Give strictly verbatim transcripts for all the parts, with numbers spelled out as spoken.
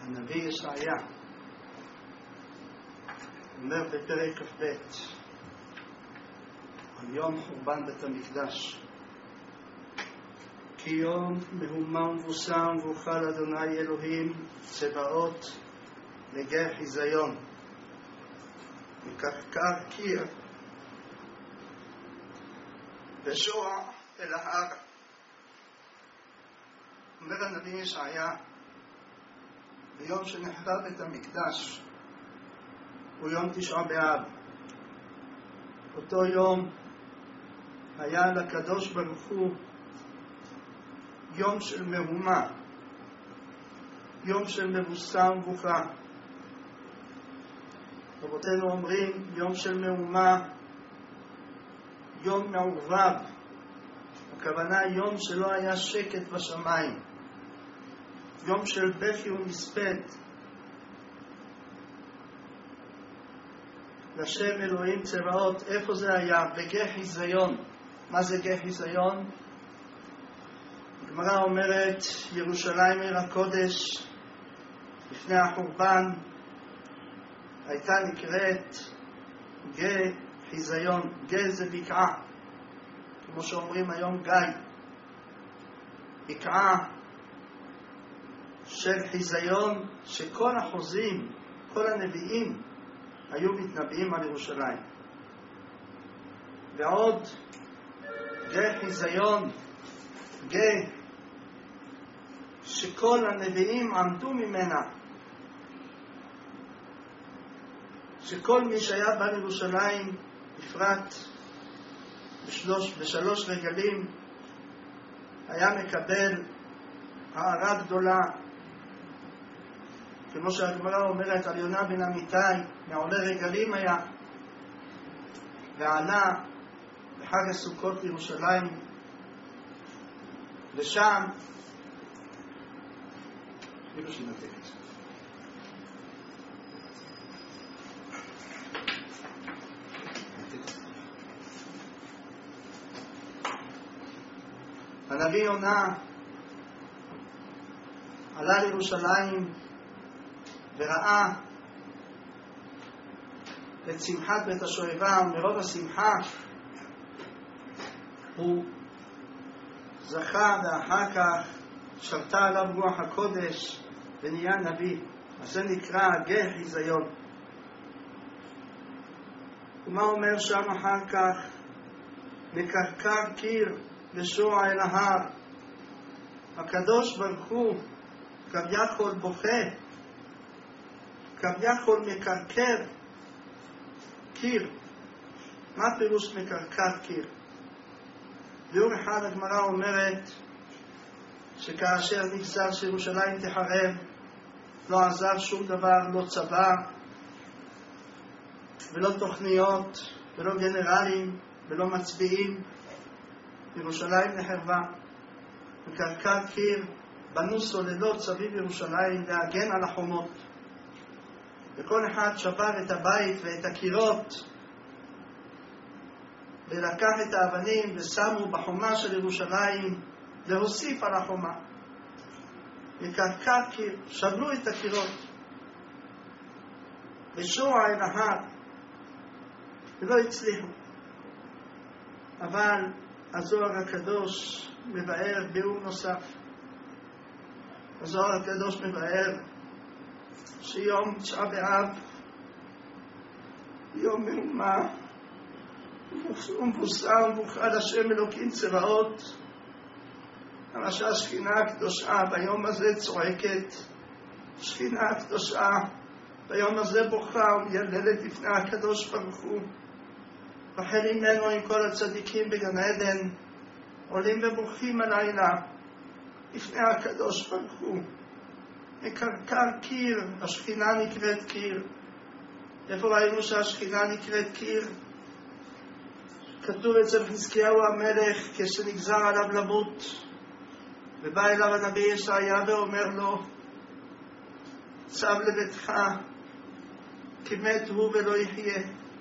הנביא ישעיה אומר בפרק כ"ב על יום חורבן בית המקדש: כי יום מהומה ומבוסה ומבוכה לאדוני אלוהים צבאות נגע חיזיון מקרקר קיר ושוע אל ההר. אומר הנביא ישעיה, ביום שנחרב בית המקדש הוא יום תשעה באב. אותו יום היה לקדוש ברוך הוא יום של מהומה, יום של מבוסה ומבוכה. רבותינו אומרים יום של מהומה, יום מעורבב. הכוונה יום שלא היה שקט בשמיים, יום של בכי ומספד. לשם אלוהים צבאות. איפה זה היה? בגיא חיזיון. מה זה גיא חיזיון? הגמרא אומרת ירושלים עיר הקודש לפני החורבן הייתה נקראת גיא חיזיון. גיא זה בקעה, כמו שאומרים היום גיא, בקעה של חיזיון, שכל החוזים, כל הנביאים היו מתנבאים על ירושלים. ועוד גיא חיזיון, גיא שכל הנביאים עמדו ממנה, שכל מי שהיה בא לירושלים בפרט בשלוש, בשלוש רגלים היה מקבל הערה גדולה, כמו שהגמרא אומרת על יונה בן אמיתי, מעולה רגלים היה, ועלה בחג הסוכות לירושלים, ושם אפילו שנתק את זה הנביא יונה עלה לירושלים וראה את שמחת בית השואבה, ומרוב השמחה הוא זכה, ואחר כך שרתה עליו רוח הקודש ונהיה נביא. אז זה נקרא גיא חיזיון. ומה אומר שם אחר כך? מקרקר קיר ושוע אל ההר. הקדוש ברוך הוא כביכול בוכה, כביכול מקרקר קיר. מה פירוש מקרקר קיר? ביום אחד הגמרא אומרת שכאשר נגזר שירושלים תחרב, לא עזר שום דבר, לא צבא ולא תוכניות ולא גנרלים ולא מצביעים. ירושלים נחרבה. מקרקר קיר, בנו סוללות סביב ירושלים להגן על החומות, וכל אחד שבר את הבית ואת הקירות ולקח את האבנים ושמו בחומה של ירושלים להוסיף על החומה. מקרקר קיר, שברו את הקירות ושוע אל ההר, ולא הצליחו. אבל הזוהר הקדוש מבאר ביאור נוסף. הזוהר הקדוש מבאר שיום תשעה באב יום מהומה ומבוסה ומבוכה לשם אלוקים צבאות. המשל השכינה הקדושה ביום הזה צועקת, שכינה הקדושה ביום הזה בוכה ומייללת לפני הקדוש ברוך הוא. רחל אימנו עם כל הצדיקים בגן עדן עולים ובוכים הלילה לפני הקדוש ברוך הוא. מקרקר קיר, השכינה נקראת קיר. איפה ראינו שהשכינה נקראת קיר? כתוב אצל חזקיהו המלך כשנגזר עליו למות, ובא אליו הנביא ישעיה ואומר לו, צב לביתך כי מת הוא ולא יחיה.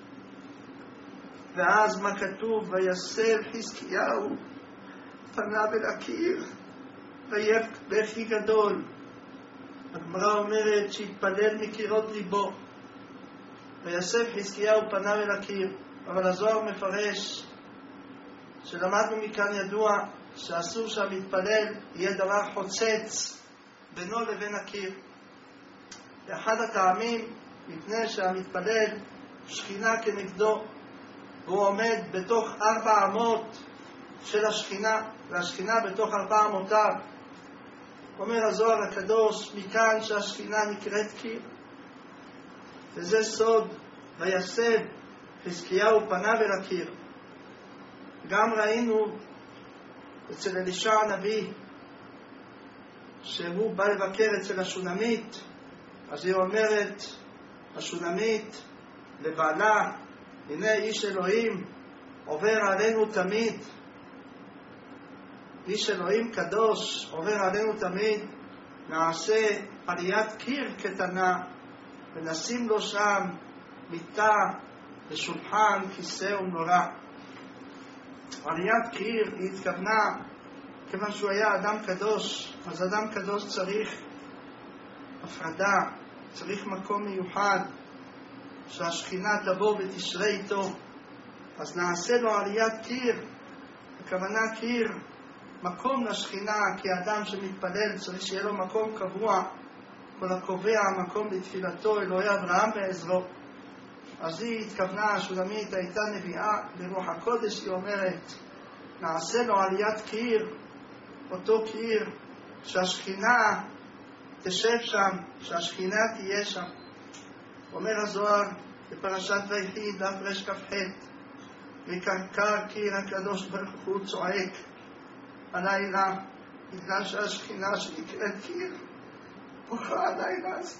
ואז מה כתוב? ויסב חזקיהו פניו אל הקיר ויבך בכי גדול. הגמרא אומרת שהתפלל מקירות ליבו, ויוסף חזקיהו פניו אל הקיר. אבל הזוהר מפרש שלמדנו מכאן ידוע שאסור שהמתפלל יהיה דבר חוצץ בינו לבין הקיר. לאחד הטעמים מפני שהמתפלל שכינה כנגדו, והוא עומד בתוך ארבע אמות של השכינה, והשכינה בתוך ארבע אמותיו. אומר הזוהר הקדוש מכאן שהשכינה נקראת קיר, וזה סוד ויסב חזקיהו פניו אל הקיר. גם ראינו אצל אלישע הנביא שהוא בא לבקר אצל השונמית, אז היא אומרת השונמית לבעלה, הנה איש אלוהים עובר עלינו תמיד, איש אלוהים קדוש עובר עלינו תמיד, נעשה עליית קיר קטנה ונשים לו שם מיטה ושולחן, כיסא ומנורה. עליית קיר היא התכוונה, כיוון שהוא היה אדם קדוש, אז אדם קדוש צריך הפרדה, צריך מקום מיוחד שהשכינה תבוא ותשרה איתו. אז נעשה לו עליית קיר, הכוונה קיר, מקום לשכינה, כי האדם שמתפלל צריך שיהיה לו מקום קבוע, כל הקובע מקום לתפילתו, אלוהי אברהם ועזרו. אז היא התכוונה, השולמית הייתה נביאה ברוח הקודש, היא אומרת נעשה לו עליית קיר, אותו קיר שהשכינה תשב שם, שהשכינה תהיה שם. אומר הזוהר בפרשת ויחי דף רש כ"ח, וקרקר קיר הקדוש ברוך הוא צועק הלילה, בגלל שהשכינה שנקראת קיר בוכה הלילה הזה.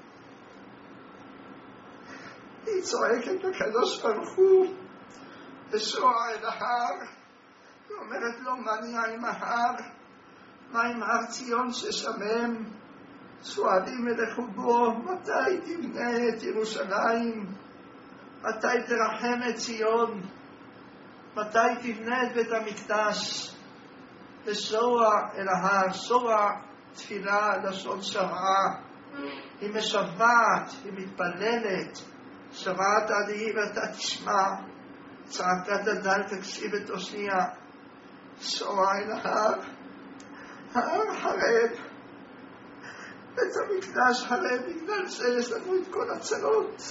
היא צועקת לקדוש ברוך הוא ושוע אל ההר, היא אומרת לו מה נהיה עם ההר, מה עם הר ציון ששמם, שואלים אלך ובו, מתי תבנה את ירושלים, מתי תרחם את ציון, מתי תבנה את בית המקדש. ושוע אל ההר, שוע תפילה לשון שוועה, היא משוועת, היא מתפללת, שוועת עלי ואתה תשמע, צעקת הדל תקשיב את אוזניה. שוע אל ההר, ההר חרב, בית המקדש חרב, בגלל זה יש לנו את כל הצרות.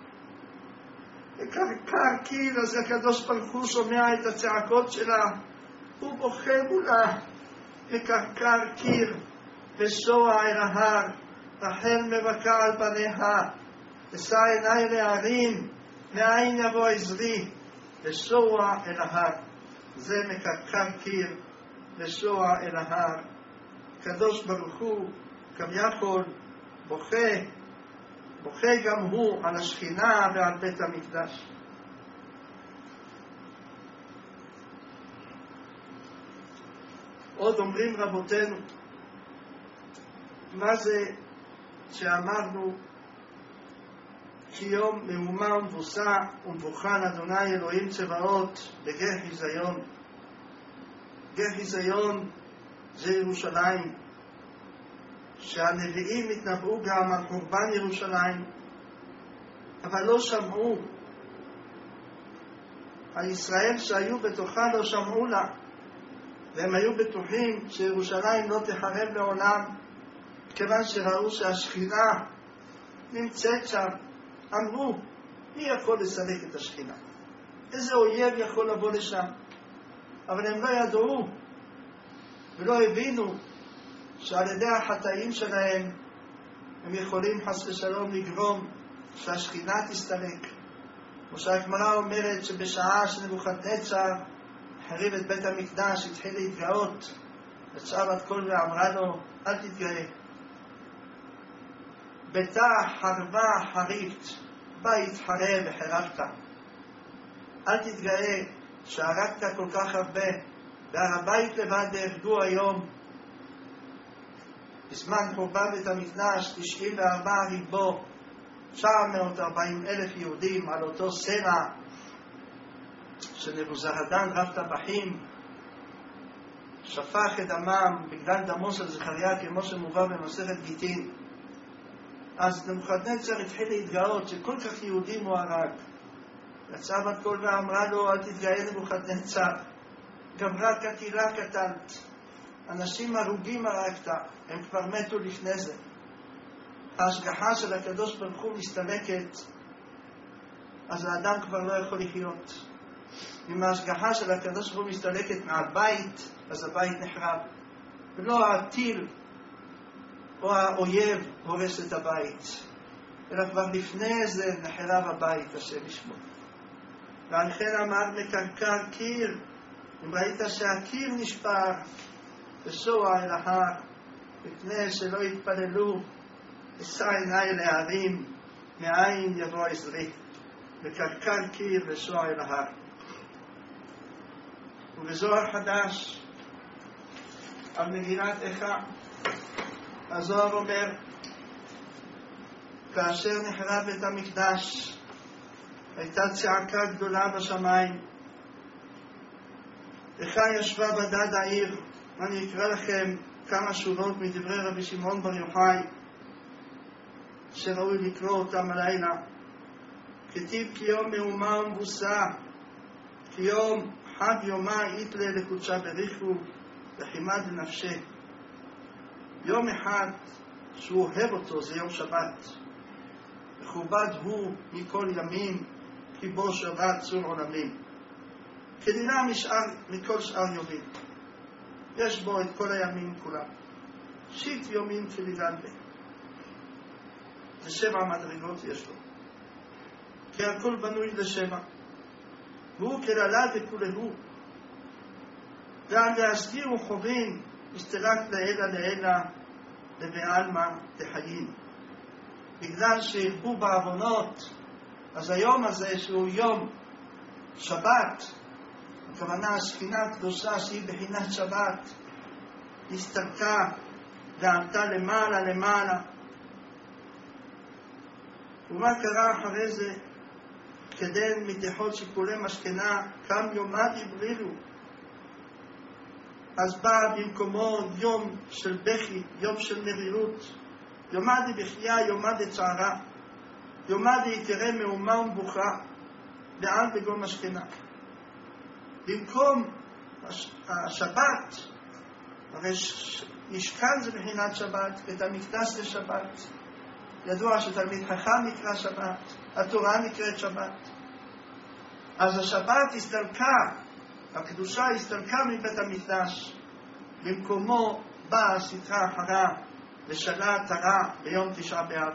וקרקר קיר, אז הקדוש ברוך הוא שומע את הצעקות שלה, הוא בוכה מולה. וקרקר קיר ושוע אל ההר, רחל מבכה על בניה, אשא עיני להרים, מאין יבוא עזרי, ושוע אל ההר. זה מקרקר קיר ושוע אל ההר. הקדוש ברוך הוא כביכול בוכה, בוכה גם הוא על השכינה ועל בית המקדש. עוד אומרים רבותינו, מה זה שאמרנו כי יום מהומה ומבוסה ומבוכן אדוני אלוהים צבאות בגר חיזיון. גר חיזיון זה ירושלים, שהנביאים התנבאו גם על חורבן ירושלים, אבל לא שמעו. הישראל שהיו בתוכה לא שמעו לה, והם היו בטוחים שירושלים לא תחרב לעולם, כיוון שראו שהשכינה נמצאת שם. אמרו, מי יכול לסלק את השכינה? איזה אויב יכול לבוא לשם? אבל הם לא ידעו ולא הבינו שעל ידי החטאים שלהם הם יכולים חס ושלום לגרום שהשכינה תסתלק. כמו שהגמרא אומרת שבשעה שנבוכדנצר החריב את בית המקדש, התחיל להתגאות, יצאה בת קול ואמרה לו, אל תתגאה, ביתה חרבה חריבת, בית חרב וחרבת. אל תתגאה שהרגת כל כך הרבה, והר הבית לבד נהרגו היום בזמן חורבן בית המקדש תשעים וארבעה ריבו, תשע מאות וארבעים אלף יהודים על אותו סלע שנבוזראדן רב טבחים שפך את דמם בגלל דמו של זכריה, כמו שמובא במסכת גיטין. אז נבוכדנצר התחיל להתגאות שכל כך יהודים הוא הרג. יצאה בת קול ואמרה לו, אל תתגאה נבוכדנצר, גם רק הקהילה קטנת, אנשים הרוגים הרגת, הם כבר מתו לפני זה. ההשגחה של הקדוש ברוך הוא מסתלקת, אז האדם כבר לא יכול לחיות. אם ההשגחה של הקדוש ברוך הוא מסתלקת מהבית, אז הבית נחרב. ולא הטיל או האויב הורס את הבית, אלא כבר לפני זה נחרב הבית, השם ישמור. ועל כן אמר מקרקר קיר, אם ראית שהקיר נשבר, וסוע אל ההר, מפני שלא יתפללו, אשא עיניי להרים, מאין יבוא עזרי. מקרקר קיר וסוע אל ההר. ובזוהר חדש, על מגינת איכה, הזוהר אומר, כאשר נחרב את המקדש, הייתה צעקה גדולה בשמיים. איכה ישבה בדד העיר, אני אקרא לכם כמה שורות מדברי רבי שמעון בר יוחאי, שראוי לקרוא אותם הלילה. כתיב כי יום מהומה ומבוסה, כי יום חג יומה יתלה לקודשה בריחו, וחימד לנפשה. יום אחד שהוא אוהב אותו זה יום שבת. מכובד הוא מכל ימים, כי בו שבת צור עולמים. כדינה משאר מכל שאר יומים. יש בו את כל הימים כולם. שיט יומים כלידן בה. זה שבע מדרגות יש לו. כי הכל בנוי לשבע. והוא כללה דכולהו. ועל להסתיר וחובין, הסתלק לעילה לעילה, לבעלמה דחיים. בגלל שהרבו בעוונות, אז היום הזה שהוא יום שבת, הכוונה השכינה הקדושה שהיא בחינת שבת, הסתלקה ועלתה למעלה למעלה. ומה קרה אחרי זה? כדן מתיחות שיקולי משכנה, קם יומד יברילו. אז בא במקומו יום של בכי, יום של מרירות. יומדי בחייה, יומדי צערה. יומדי יקרא מאומה ומבוכה, ועל בגום משכנה. במקום השבת, הרי משכן זה בחינת שבת, את המקדש לשבת. ידוע שתלמיד חכם נקרא שבת, התורה נקראת שבת. אז השבת הסתלקה, הקדושה הסתלקה מבית המקדש. במקומו באה סטרה אחרה ושלה תרה ביום תשעה באב.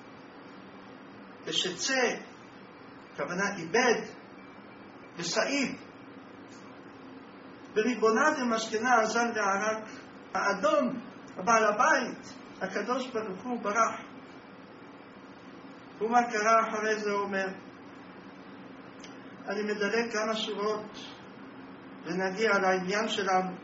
ושצא, כוונה איבד, וסעיד. בריבונה דמשכנה הזן והרק, האדון, הבעל הבית, הקדוש ברוך הוא ברח. ומה קרה אחרי זה אומר? אני מדלג כמה שורות ונגיע לעניין שלנו.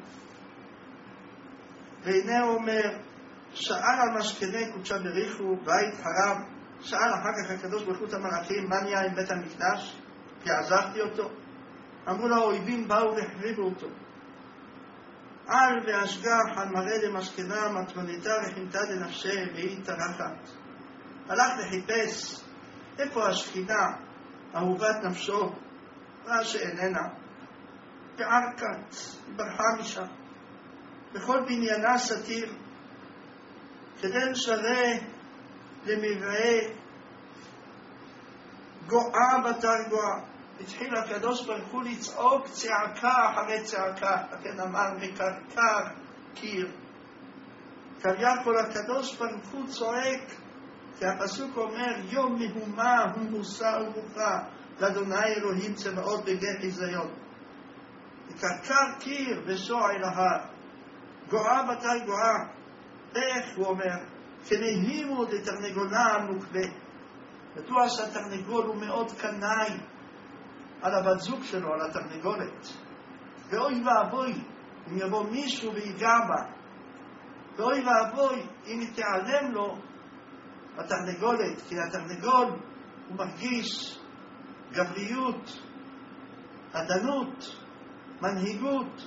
והנה הוא אומר, שאל המשכנה קודשה בריחו בית חרב, שאל אחר כך הקדוש ברוך הוא את המלאכים, מה נהיה עם בית המקדש? כי עזבתי אותו. אמרו לו, האויבים באו והחריבו אותו. על והשגח על מראה למשכנה, מטרניתה וחימתה לנפשה, והיא תרחת. הלך וחיפש איפה השכינה, אהובת נפשו, ראה שאיננה. בערקת, היא ברחה משם. בכל בניינה סתיר, כדי לשרה למראה גואה בתר גואה. התחיל הקדוש ברוך הוא לצעוק צעקה אחרי צעקה, לכן אמר מקרקר קיר. כביכול הקדוש ברוך הוא צועק, כי הפסוק אומר יום מהומה ומבוסה ובוכה לאדוני אלוהים צבאות בגן חיזיון. מקרקר קיר וסוע אל ההר, גואה בתר גואה. איך הוא אומר? כנהימו לתרנגולה המוקווה. ידוע שהתרנגול הוא מאוד קנאי על הבת זוג שלו, על התרנגולת. ואוי ואבוי אם יבוא מישהו ויגע בה. ואוי ואבוי אם היא תיעלם לו התרנגולת, כי התרנגול הוא מרגיש גבריות, עדנות, מנהיגות.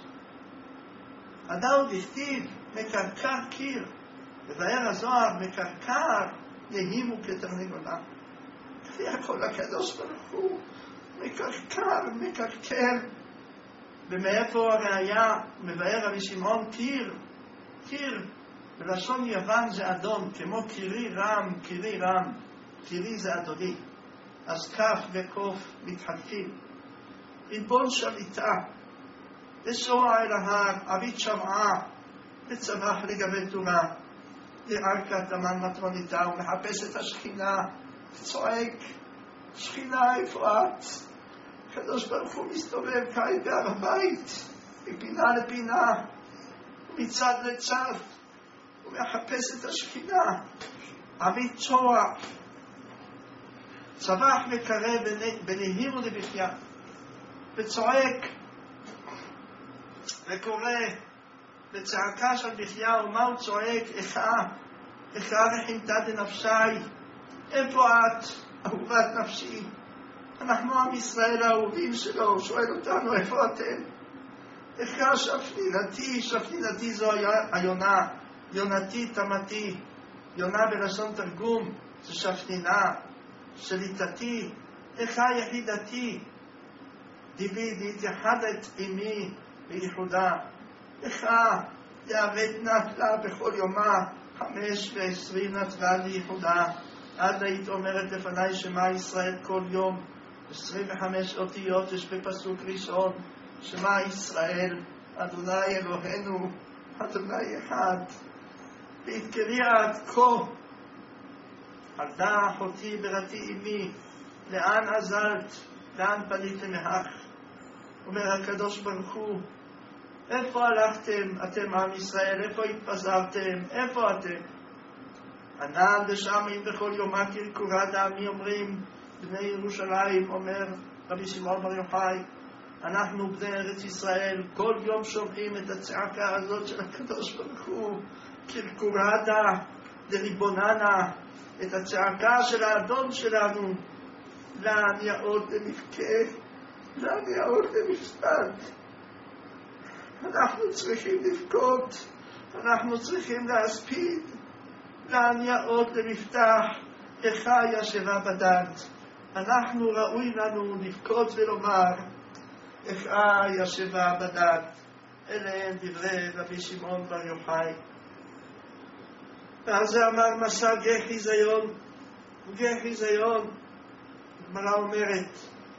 הדאוד הכתיב מקרקר קיר, ובאר הזוהר מקרקר נהימו כתרנגולה. כפי הכל הקדוש ברוך הוא מקרקר, מקרקר. ומאיפה הראיה מבאר רבי שמעון? קיר, קיר. בלשון יוון זה אדון, כמו קירי רם, קירי רם. קירי זה אדוני. אז כף וקוף מתחלפים. ריבון שליטה, לנסוע אל ההר, אבית שמעה, וצמח לגבי תורה, לערכת המן מטרוניתה, ומחפש את השכינה, וצועק, שכינה איפה את? הקדוש ברוך הוא מסתובב כעת בהר הבית, מפינה לפינה, מצד לצד, ומחפש את השכינה, אבית צוע, צבח וקרב בנהיר ולבכיה, וצועק וקורא בצעקה של בכיה. ומה הוא צועק? איכה, איכה וחינתה דנפשי, איפה את, אהובת נפשי? אנחנו עם ישראל האהובים שלו. הוא שואל אותנו, איפה אתם? איכה שפנינתי, שפנינתי זו היונה, יונתי תמתי. יונה בלשון תרגום זה שפנינה, שליטתי. איכה יחידתי, דיבי להתייחדת עמי ביחודה. איכה יעבד נפלה בכל יומה, חמש ועשרים נתרה ליחודה. עד היית אומרת לפני שמה ישראל כל יום, עשרים וחמש אותיות יש בפסוק ראשון, שמה ישראל, אדוני אלוהינו, אדוני אחד. והתקרי עד כה, עלדה אחותי בראתי אמי, לאן עזרת, לאן פנית מאח? אומר הקדוש ברוך הוא, איפה הלכתם אתם עם ישראל? איפה התפזרתם? איפה אתם? ענן ושמים בכל יומה קרקורה דמי, אומרים בני ירושלים. אומר רבי שמעון בר יוחאי, אנחנו בני ארץ ישראל כל יום שומעים את הצעקה הזאת של הקדוש ברוך הוא, קרקורה דה דריבוננה, את הצעקה של האדון שלנו. לאן יעוד למבכה, לאן יעוד למשפט. אנחנו צריכים לבכות, אנחנו צריכים להספיד. לאן יעוד למפתח, איכה ישבה בדת. אנחנו ראוי לנו לבכות ולומר, איכה ישבה בדת. אלה הם דברי רבי שמעון בר יוחאי. ואז אמר מסע גיא חיזיון, גיא חיזיון, הגמרא אומרת,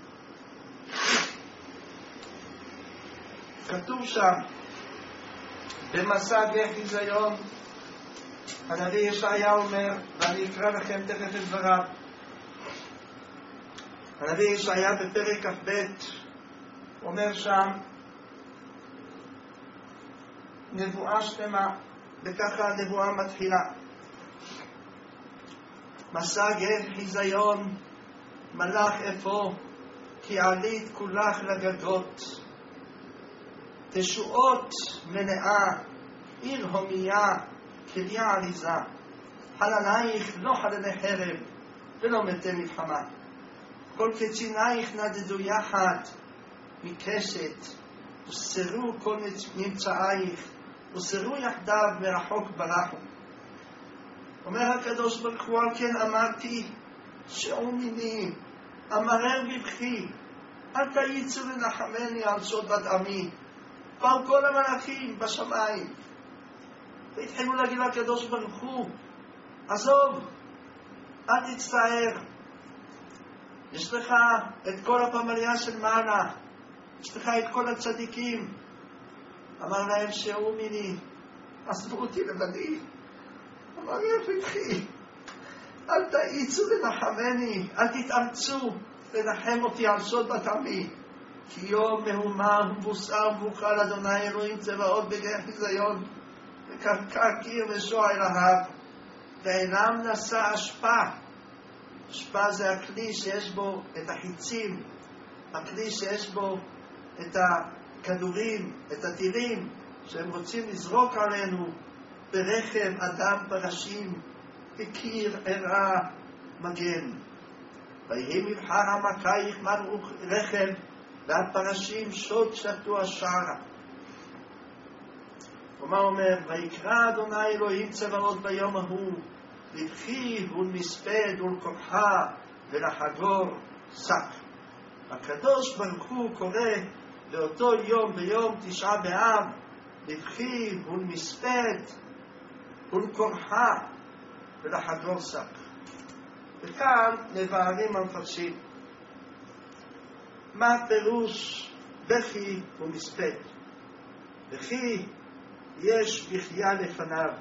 כתוב שם במסע גיא חיזיון, הנביא ישעיה אומר, ואני אקרא לכם תכף את דבריו. הנביא ישעיה בפרק כ"ב אומר שם נבואה שלמה, וככה הנבואה מתחילה. מסע גיא חיזיון, מלאך אפוא, כי עלית כולך לגגות. תשועות מלאה, עיר הומייה, כליה עליזה. חללייך לא חללי חרב, ולא מתי מלחמה. כל קצינייך נדדו יחד מקשת, וסרו כל נמצאייך, וסרו יחדיו מרחוק ברחו. אומר הקדוש ברוך הוא, על כן אמרתי, שאו מיני, אמרר בבכי, אל תאיצו לנחמני על שוד בת עמי. באו כל המלאכים בשמיים, והתחילו להגיד לקדוש ברוך הוא, עזוב, אל תצטער, יש לך את כל הפמליה של מעלה, יש לך את כל הצדיקים. אמר להם, שאו מיני, עזבו אותי לבדי. אמר בבכי, אל תאיצו לנחמני, אל תתאמצו לנחם אותי על שוד בת עמי. כי יום מהומה ומבוסר ומבוכה לאדוני אלוהים צבאות בגיא חיזיון, וקרקע קיר ושוע אל ההר, ואינם נשא אשפה. אשפה זה הכלי שיש בו את החיצים, הכלי שיש בו את הכדורים, את הטילים שהם רוצים לזרוק עלינו, ברחם אדם פרשים, וקיר ערה מגן. ויהי מבחר המכייך מרוך רחם, והפרשים שוד שתו השערה. ומה אומר? ויקרא אדוני אלוהים צבאות ביום ההוא, לבכי ולמספד ולקומחה ולחגור שק. הקדוש ברוך הוא קורא באותו יום, ביום תשעה באב, לבכי ולמספד ולקומחה ולחגור שק. וכאן מבארים המפרשים מה פירוש בכי ומספד. בכי יש בחייה לפניו,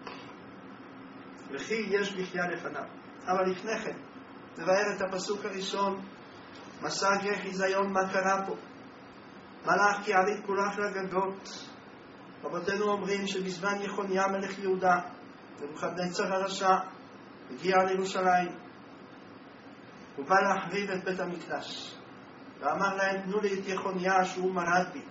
וכי יש בחייה לפניו. אבל לפני כן נבאר את הפסוק הראשון, מסע גר חיזיון, מה קרה פה? מלאך כי עלית כולך לגגות. רבותינו אומרים שבזמן יחוניה מלך יהודה, נבוכדנצר הרשע הגיע לירושלים, הוא בא להחריב את בית המקדש ואמר להם, תנו לי את יחוניה שהוא מרד בי.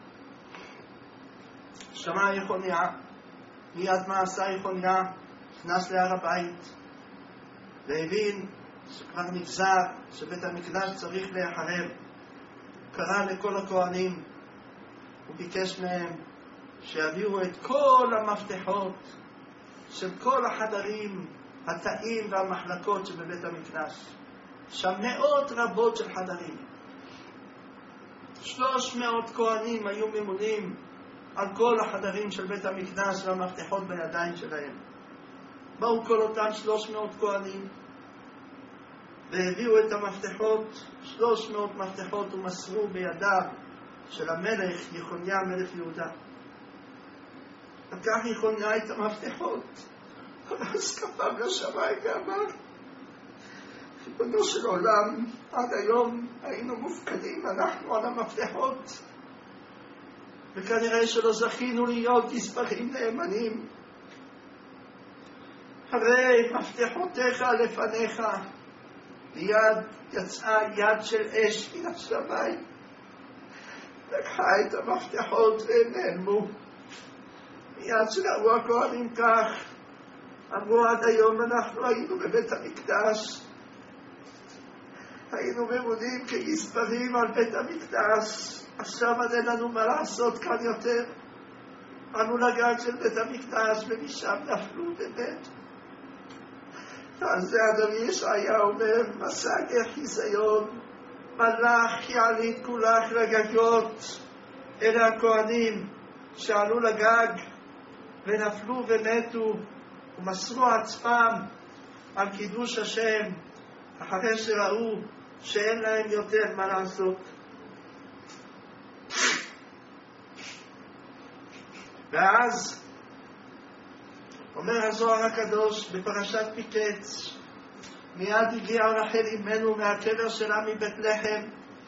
שמע יחוניה, מיד מה עשה יחוניה? נכנס להר הבית והבין שכבר נגזר שבית המקדש צריך להיחרב. קרא לכל הכהנים וביקש מהם שיביאו את כל המפתחות של כל החדרים, התאים והמחלקות שבבית המקדש. שם מאות רבות של חדרים. שלוש מאות כהנים היו ממונים על כל החדרים של בית המקדש והמפתחות בידיים שלהם. באו כל אותם שלוש מאות כהנים והביאו את המפתחות, שלוש מאות מפתחות, ומסרו בידיו של המלך יחוניה מלך יהודה. לקח יחוניה את המפתחות, אז כפם לשמיים ואמר, ריבונו של עולם, עד היום היינו מופקדים אנחנו על המפתחות, וכנראה שלא זכינו להיות גזברים נאמנים. הרי מפתחותיך לפניך. מיד יצאה יד של אש מן השמיים, לקחה את המפתחות והם נעלמו. מיד שראו הכהנים כך, אמרו, עד היום אנחנו היינו בבית המקדש, היינו ממונים כגזברים על בית המקדש, עכשיו אין לנו מה לעשות כאן יותר. ענו לגג של בית המקדש ומשם נפלו ומתו. אז זה אדוני ישעיה אומר, מסע גר חיזיון, מלאך יעלית כולך לגגות. אלה הכהנים שעלו לגג ונפלו ומתו ומסרו עצמם על קידוש השם אחרי שראו שאין להם יותר מה לעשות. ואז אומר הזוהר הקדוש בפרשת מקץ, מיד הגיעה רחל אמנו מהקבר שלה מבית לחם,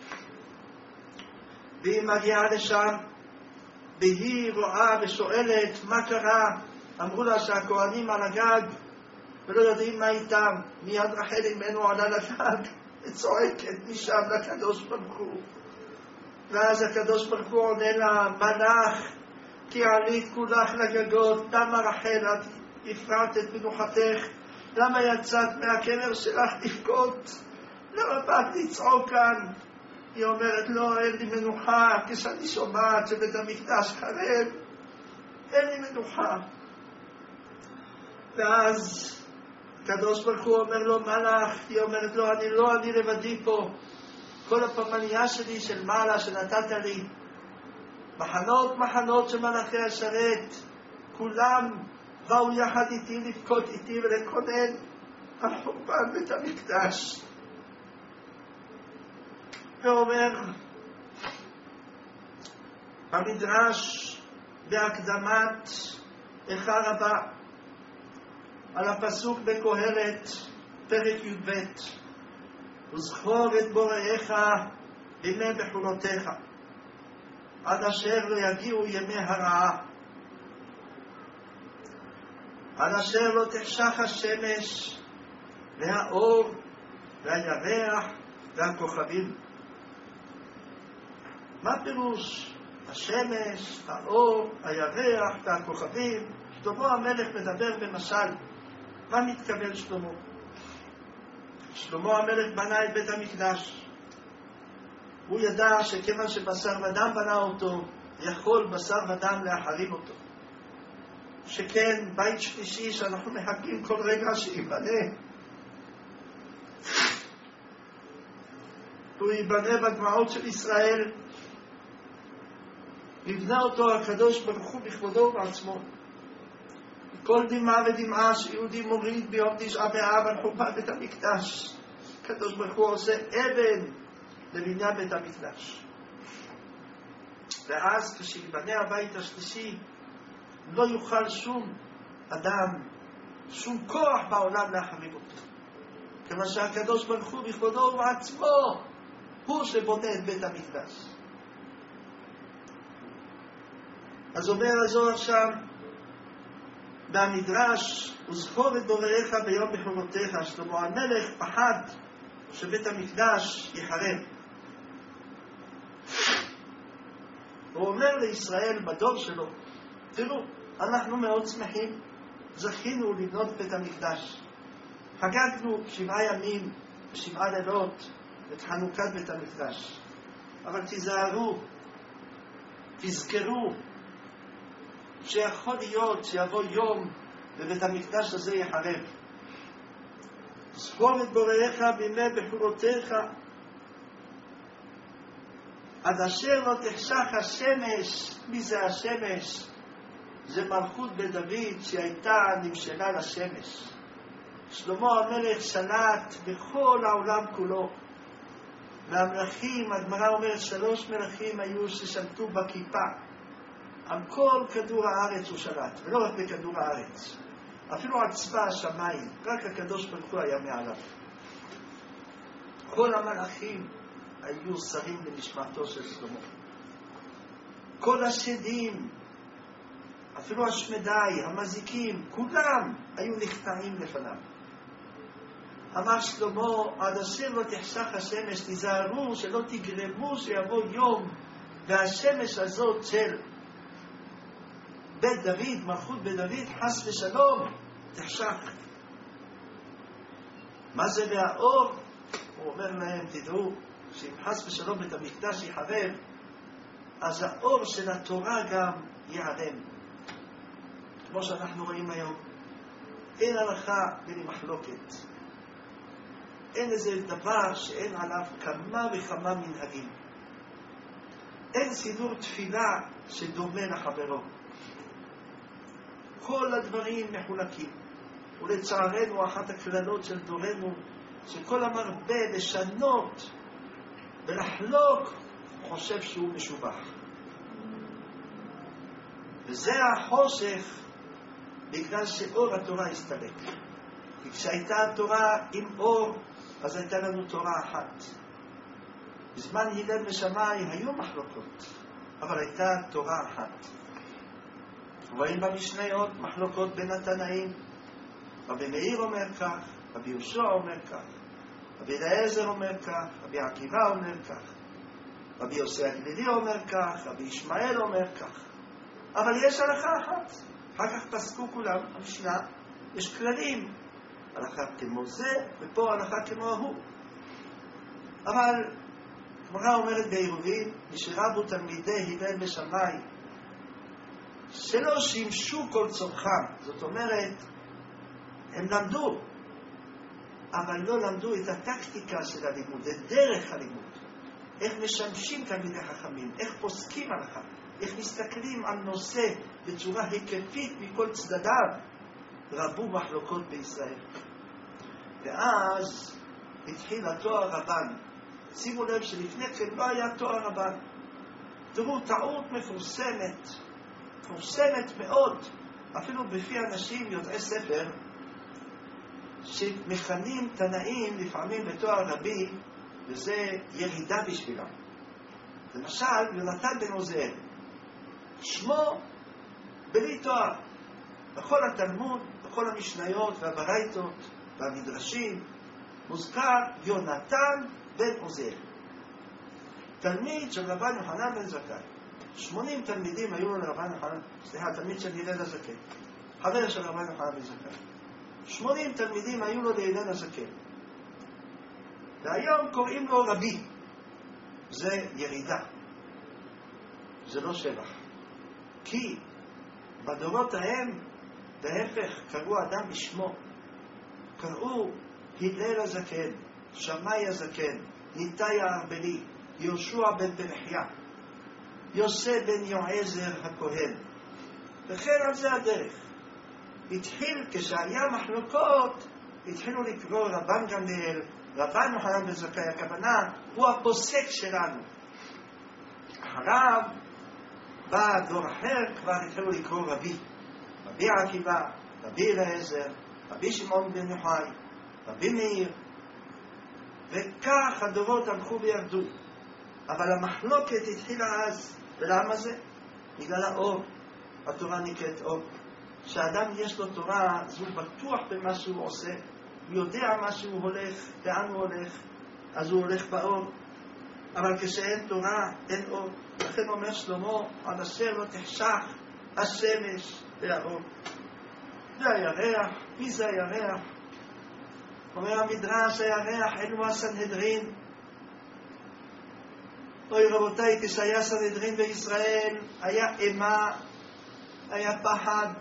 והיא מגיעה לשם והיא רואה ושואלת מה קרה. אמרו לה שהכהנים על הגג ולא יודעים מה איתם. מיד רחל אמנו עלה לגג וצועקת משם לקדוש ברוך הוא, ואז הקדוש ברוך הוא עונה לה, מלאך כי עלית כולך לגגות. למה רחל את הפרעת את מנוחתך? למה יצאת מהקבר שלך לבכות? למה באת לצעוק כאן? היא אומרת, לא, אין לי מנוחה כשאני שומעת שבית המקדש חרב, אין לי מנוחה. ואז הקדוש ברוך הוא אומר לו, מלאך. היא אומרת לו, אני לא, אני לבדי פה. כל הפמניה שלי של מעלה שנתת לי, מחנות מחנות שמלאכי השרת, כולם באו יחד איתי לבכות איתי ולקונן על חורבן בית המקדש. ואומר המדרש בהקדמת איכה רבה על הפסוק בקהלת פרק י"ב, וזכור את בוראיך בימי בחולותיך עד אשר לא יגיעו ימי הרעה, עד אשר לא תחשך השמש והאור והירח והכוכבים. מה פירוש השמש, האור, הירח והכוכבים? שלמה המלך מדבר במשל. מה מתכוון שלמה? שלמה המלך בנה את בית המקדש. הוא ידע שכיוון שבשר ודם בנה אותו, יכול בשר ודם להחריב אותו. שכן בית שלישי שאנחנו מחכים כל רגע שיבנה, הוא ייבנה בדמעות של ישראל, יבנה אותו הקדוש ברוך הוא בכבודו ובעצמו. כל דמעה ודמעה שיהודי מוריד ביום תשעה באב על חורבן בית המקדש, הקדוש ברוך הוא עושה אבן לבניין בית המקדש. ואז כשיבנה הבית השלישי לא יוכל שום אדם, שום כוח בעולם להחריב אותו, כיוון שהקדוש ברוך הוא בכבודו ובעצמו הוא שבונה את בית המקדש. אז אומר הזוהר שם במדרש, וזכור את בוראיך ביום בחורותיך. שלמה המלך פחד שבית המקדש יחרב. הוא אומר לישראל בדור שלו, תראו, אנחנו מאוד שמחים, זכינו לבנות בית המקדש, חגגנו שבעה ימים ושבעה לילות את חנוכת בית המקדש, אבל תיזהרו, תזכרו שיכול להיות שיבוא יום ובית המקדש הזה יחרב. זכור את בוראיך בימי בחורותיך, עד אשר לא תחשך השמש. מי זה השמש? זה מלכות בית דוד שהייתה נמשלה לשמש. שלמה המלך שלט בכל העולם כולו, והמלכים, הגמרא אומרת, שלוש מלכים היו ששלטו בכיפה, על כל כדור הארץ הוא שלט, ולא רק בכדור הארץ, אפילו על צבא השמיים, רק הקדוש ברוך הוא היה מעליו. כל המלאכים היו שרים למשמעתו של שלמה. כל השדים, אפילו השמדי, המזיקים, כולם היו נכנעים לפניו. אמר שלמה, עד אשר לא תחשך השמש, תיזהרו שלא תגרמו שיבוא יום והשמש הזאת של בית דוד, מלכות בית דוד, חס ושלום, תחשך. מה זה והאור? הוא אומר להם, תדעו, שאם חס ושלום בית המקדש יחרב, אז האור של התורה גם ייעלם. כמו שאנחנו רואים היום, אין הלכה בלי מחלוקת. אין איזה דבר שאין עליו כמה וכמה מנהגים. אין סידור תפילה שדומה לחברו. כל הדברים מחולקים. ולצערנו אחת הכללות של דורנו, שכל המרבה לשנות ולחלוק חושב שהוא משובח. וזה החושך בגלל שאור התורה הסתלק. כי כשהייתה התורה עם אור, אז הייתה לנו תורה אחת. בזמן הלל ושמאי היו מחלוקות, אבל הייתה תורה אחת. רואים במשניות מחלוקות בין התנאים. רבי מאיר אומר כך, רבי יהושע אומר כך, רבי אליעזר אומר כך, רבי עקיבא אומר כך, רבי יוסי הגלילי אומר כך, רבי ישמעאל אומר כך. אבל יש הלכה אחת. אחר כך פסקו כולם, המשנה, יש כללים. הלכה כמו זה, ופה הלכה כמו ההוא. אבל, גמרא אומרת בעירובין, משרבו תלמידי הלל ושמאי, שלא שימשו כל צורכם. זאת אומרת, הם למדו, אבל לא למדו את הטקטיקה של הלימוד, את דרך הלימוד. איך משמשים תלמידי חכמים, איך פוסקים הלכה, איך מסתכלים על נושא בצורה היקפית מכל צדדיו. רבו מחלוקות בישראל. ואז התחיל התואר רבן. שימו לב שלפני כן לא היה תואר רבן. תראו, טעות מפורסמת, מפורסמת מאוד, אפילו בפי אנשים יודעי ספר, שמכנים תנאים לפעמים בתואר רבי, וזה ירידה בשבילם. למשל, יונתן בן עוזיאל, שמו בלי תואר. בכל התלמוד, בכל המשניות והברייתות והמדרשים, מוזכר יונתן בן עוזיאל. תלמיד של רבן יוחנן בן זכאי. שמונים תלמידים היו לרבן יוחנן, סליחה, תלמיד של הלל הזקן, חבר של רבן יוחנן בן זכאי. שמונים תלמידים היו לו להלל הזקן. והיום קוראים לו רבי. זה ירידה. זה לא שבח. כי בדורות ההם להפך, קראו אדם בשמו. קראו הלל הזקן, שמאי הזקן, ניתאי הארבלי, יהושע בן פרחיה, יוסף בן יועזר הכהן. וכן על זה הדרך. התחיל, כשהיה מחלוקות, התחילו לקרוא רבן גמליאל, רבן יוחנן בן זכאי. הכוונה הוא הפוסק שלנו. אחריו בא דור אחר, כבר התחילו לקרוא רבי, רבי עקיבא, רבי אליעזר, רבי שמעון בן יוחאי, רבי מאיר, וכך הדורות הלכו וירדו. אבל המחלוקת התחילה אז. ולמה זה? בגלל האור. התורה נקראת אור. כשאדם יש לו תורה, אז הוא בטוח במה שהוא עושה, הוא יודע מה שהוא הולך, לאן הוא הולך, אז הוא הולך באור. אבל כשאין תורה, אין אור. לכן אומר שלמה, על אשר לא תחשך השמש והאור. זה הירח. מי זה הירח? אומר המדרש, הירח אלו הסנהדרין. אוי רבותיי, כשהיה סנהדרין בישראל, היה אימה, היה פחד,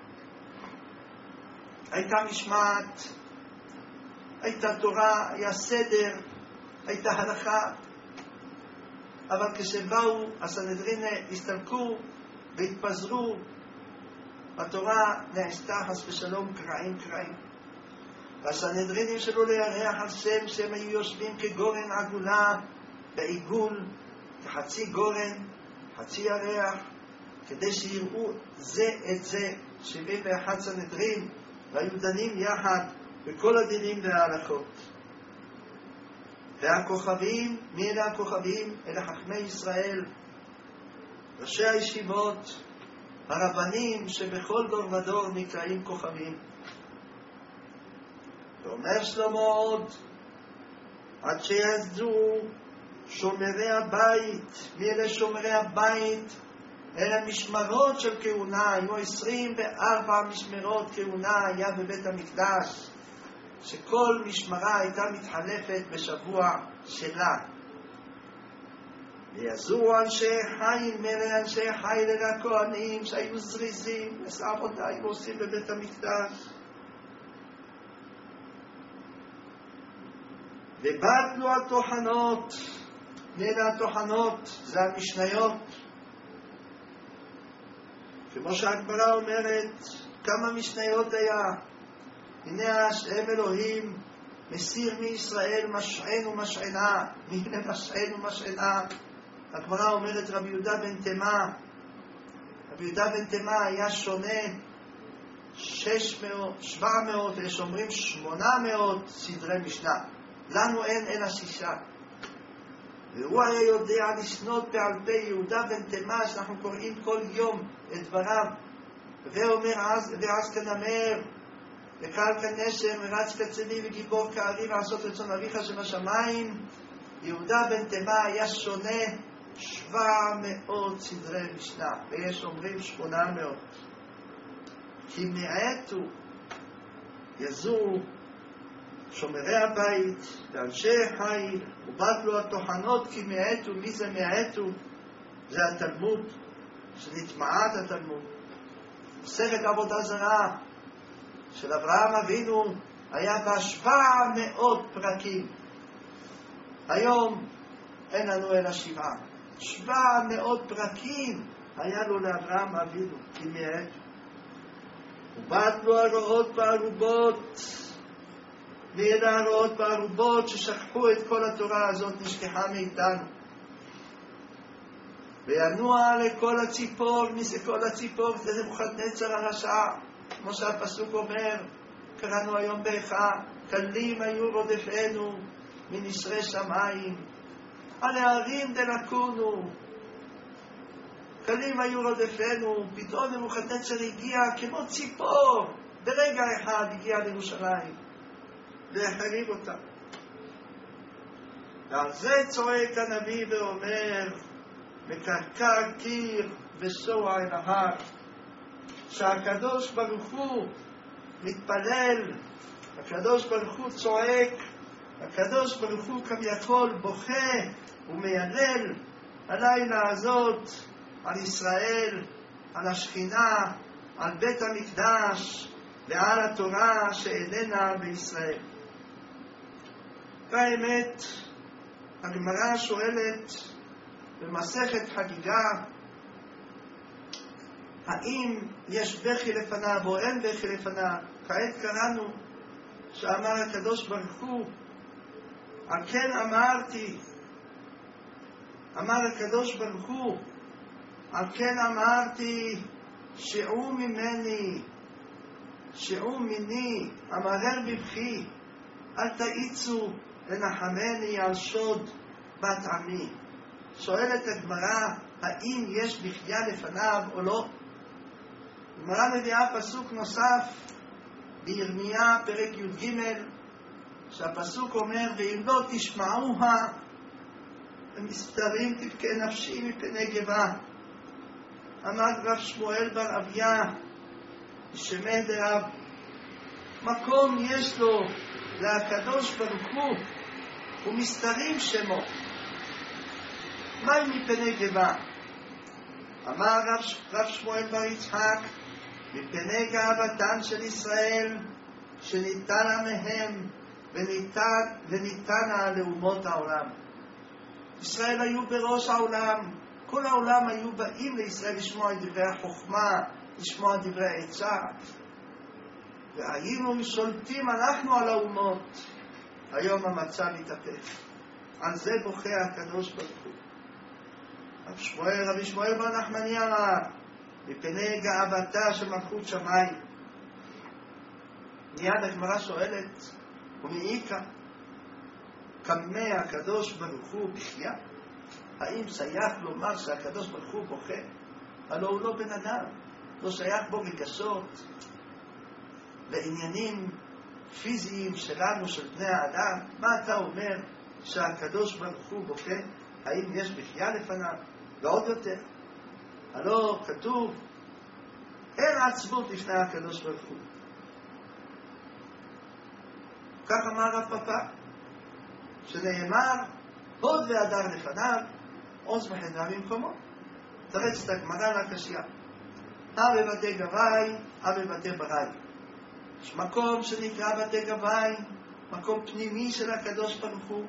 הייתה משמעת, הייתה תורה, היה סדר, הייתה הלכה. אבל כשבאו הסנהדרין הסתלקו והתפזרו, התורה נעשתה חס ושלום קרעים קרעים. והסנהדרינים שלו לירח על שם שהם היו יושבים כגורן עגולה בעיגול, כחצי גורן, חצי ירח, כדי שיראו זה את זה. שבעים ואחד סנהדרין, והיו דנים יחד בכל הדינים וההלכות. והכוכבים, מי אלה הכוכבים? אלה חכמי ישראל, ראשי הישיבות, הרבנים שבכל דור ודור נקראים כוכבים. ואומר שלמה עוד, עד שיעזו שומרי הבית. מי אלה שומרי הבית? אלה משמרות של כהונה. היו עשרים וארבע משמרות כהונה היה בבית המקדש, שכל משמרה הייתה מתחלפת בשבוע שלה. ויעזו אנשי חיל, מלא אנשי חיל אל הכהנים שהיו זריזים, עשו עבודה היו עושים בבית המקדש. ובטלו התוכנות. מלא התוכנות זה המשניות. כמו שהגמרא אומרת, כמה משניות היה. הנה השם אלוהים מסיר מישראל משען ומשענה. הנה משען ומשענה. הגמרא אומרת רבי יהודה בן תימה, רבי יהודה בן תימה היה שונה שש מאות, שבע מאות, ויש אומרים שמונה מאות סדרי משנה. לנו אין אלא שישה. והוא היה יודע לשנות בעל פה. יהודה בן תימה, שאנחנו קוראים כל יום את דבריו, ואומר אז, ואז כנמר וקל כנשר ורץ כצבי וגיבור כארי לעשות רצון אביך שבשמיים. יהודה בן תימה היה שונה שבע מאות סדרי משנה, ויש אומרים שמונה מאות. כי מעטו יזו שומרי הבית ואנשי חיל ובטלו התוכנות, כי מעטו. מי זה מעטו? זה התלמוד, שנטמעת התלמוד. מסכת עבודה זרה של אברהם אבינו היה בה שבע מאות פרקים. היום אין לנו אלא שבעה. שבע מאות פרקים היה לו לאברהם אבינו, כי מעטו. ובטלו הרועות בערובות. ואלה הרועות בערובות ששכחו את כל התורה הזאת, נשכחה מאיתנו. וינוע לכל הציפור. מי זה כל הציפור? זה נבוכדנצר הרשע, כמו שהפסוק אומר, קראנו היום באיכה, כלים היו רודפנו מנשרי שמיים, על הערים דלקונו. כלים היו רודפנו. פתאום נבוכדנצר הגיע כמו ציפור, ברגע אחד הגיע לירושלים והחריב אותה. ועל זה צועק הנביא ואומר, מקרקע קיר וסוע אל ההר. שהקדוש ברוך הוא מתפלל, הקדוש ברוך הוא צועק, הקדוש ברוך הוא כביכול בוכה ומיילל הלילה הזאת על ישראל, על השכינה, על בית המקדש ועל התורה שאיננה בישראל. באמת, הגמרא שואלת במסכת חגיגה, האם יש בכי לפניו או אין בכי לפניו? כעת קראנו שאמר הקדוש ברוך הוא, על כן אמרתי, אמר הקדוש ברוך הוא, על כן אמרתי, שעו ממני, שעו מיני, אמרר בבכי, אל תאיצו לנחמני על שוד בת עמי. שואלת הגמרא, האם יש בחייה לפניו או לא? הגמרא מביאה פסוק נוסף בירמיה פרק י"ג, שהפסוק אומר, ואם לא תשמעוה במסתרים תבכה נפשי מפני גבה. עמד רב שמואל בר אביה שמי דרב, מקום יש לו להקדוש ברוך הוא ומסתרים שמו, מה מפני גבה? אמר רב, רב שמואל בר יצחק, מפני גאוותם של ישראל שניתנה מהם וניתן, וניתנה לאומות העולם. ישראל היו בראש העולם, כל העולם היו באים לישראל לשמוע את דברי החוכמה, לשמוע את דברי העצה, והיינו שולטים אנחנו על האומות. היום המצב מתהפך, על זה בוכה הקדוש ברוך הוא. רב שמואל, רבי שמואל בר נחמני אמר, מפני גאוותה של מלכות שמיים. מיד הגמרא שואלת, ומעיקה, כמה הקדוש ברוך הוא בחייה? האם שייך לומר שהקדוש ברוך הוא בוכה? הלא הוא לא בן אדם, לא שייך בו רגשות לעניינים פיזיים שלנו, של בני האדם. מה אתה אומר שהקדוש ברוך הוא בוכה? האם יש בחייה לפניו? ועוד יותר, הלא כתוב, אין עצבות לפני הקדוש ברוך הוא. כך אמר רב פאפא, שנאמר, הוד והדר לפניו, עוז וחמדה במקומו. תרץ את הגמרא לקשיא. אה בבתי גבאי, אה בבתי בראי. יש מקום שנקרא בתי גבאי, מקום פנימי של הקדוש ברוך הוא,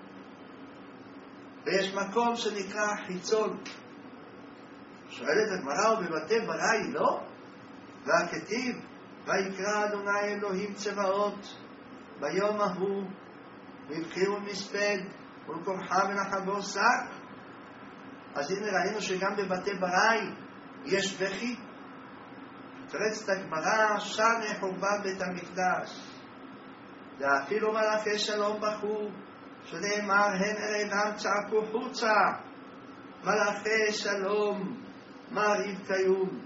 ויש מקום שנקרא חיצון. שואלת הגמרא, ובבתי בראי לא? והכתיב, ויקרא אדוני אלוהים צבאות ביום ההוא, מבכי ומספד ולקומחה ונחבו שק. אז הנה ראינו שגם בבתי בראי יש בכי. תרץ את הגמרא, שנה חורבן בית המקדש, ואפילו מלאכי שלום בכו, שנאמר הן אינם צעקו חוצה, מלאכי שלום מה יבקיום.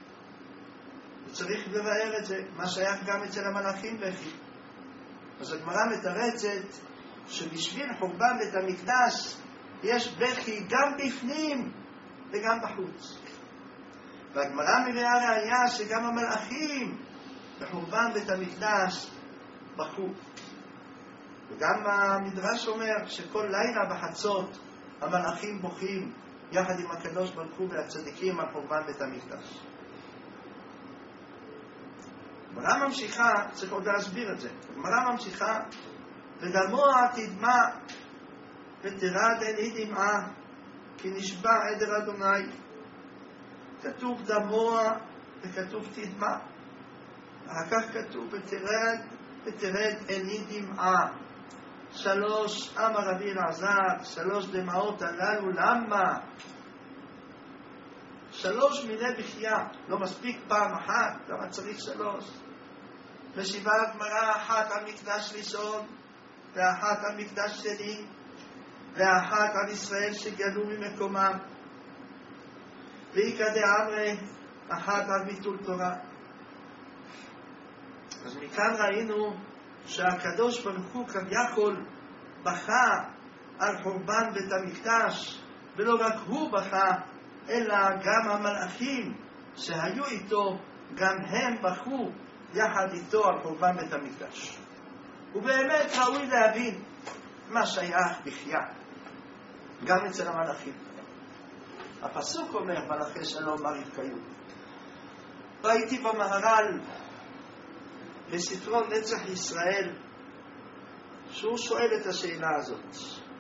צריך לבאר את זה, מה שייך גם אצל המלאכים בכי. אז הגמרא מתרצת שבשביל חורבן בית המקדש יש בכי גם בפנים וגם בחוץ. והגמרא מביאה ראיה שגם המלאכים בחורבן בית המקדש בכו. וגם המדרש אומר שכל לילה בחצות המלאכים בוכים יחד עם הקדוש ברוך הוא והצדיקים על חורבן בית המקדש. הגמרא ממשיכה, צריך עוד להסביר את זה. הגמרא ממשיכה, ודמוע תדמע ותרד עיני דמעה כי נשבע עדר אדוני. כתוב דמוע וכתוב תדמע, אחר כך כתוב ותרד ותרד עיני דמעה. שלוש, אמר רבי אלעזר, שלוש דמעות הללו, למה? שלוש מיני בחייה, לא מספיק פעם אחת, למה צריך שלוש? משיבה הגמרא, אחת על מקדש ראשון ואחת על מקדש שני ואחת על ישראל שגלו ממקומם, ואיקא דאמרי אחת על ביטול תורה. אז מכאן ראינו שהקדוש ברוך הוא כביכול בכה על חורבן בית המקדש, ולא רק הוא בכה, אלא גם המלאכים שהיו איתו, גם הם בכו יחד איתו על חורבן בית המקדש. ובאמת ראוי להבין מה שייך בחייה גם אצל המלאכים. הפסוק אומר, מלאכי שלום מה יבקיום. ראיתי במהר"ל בספרו נצח ישראל שהוא שואל את השאלה הזאת,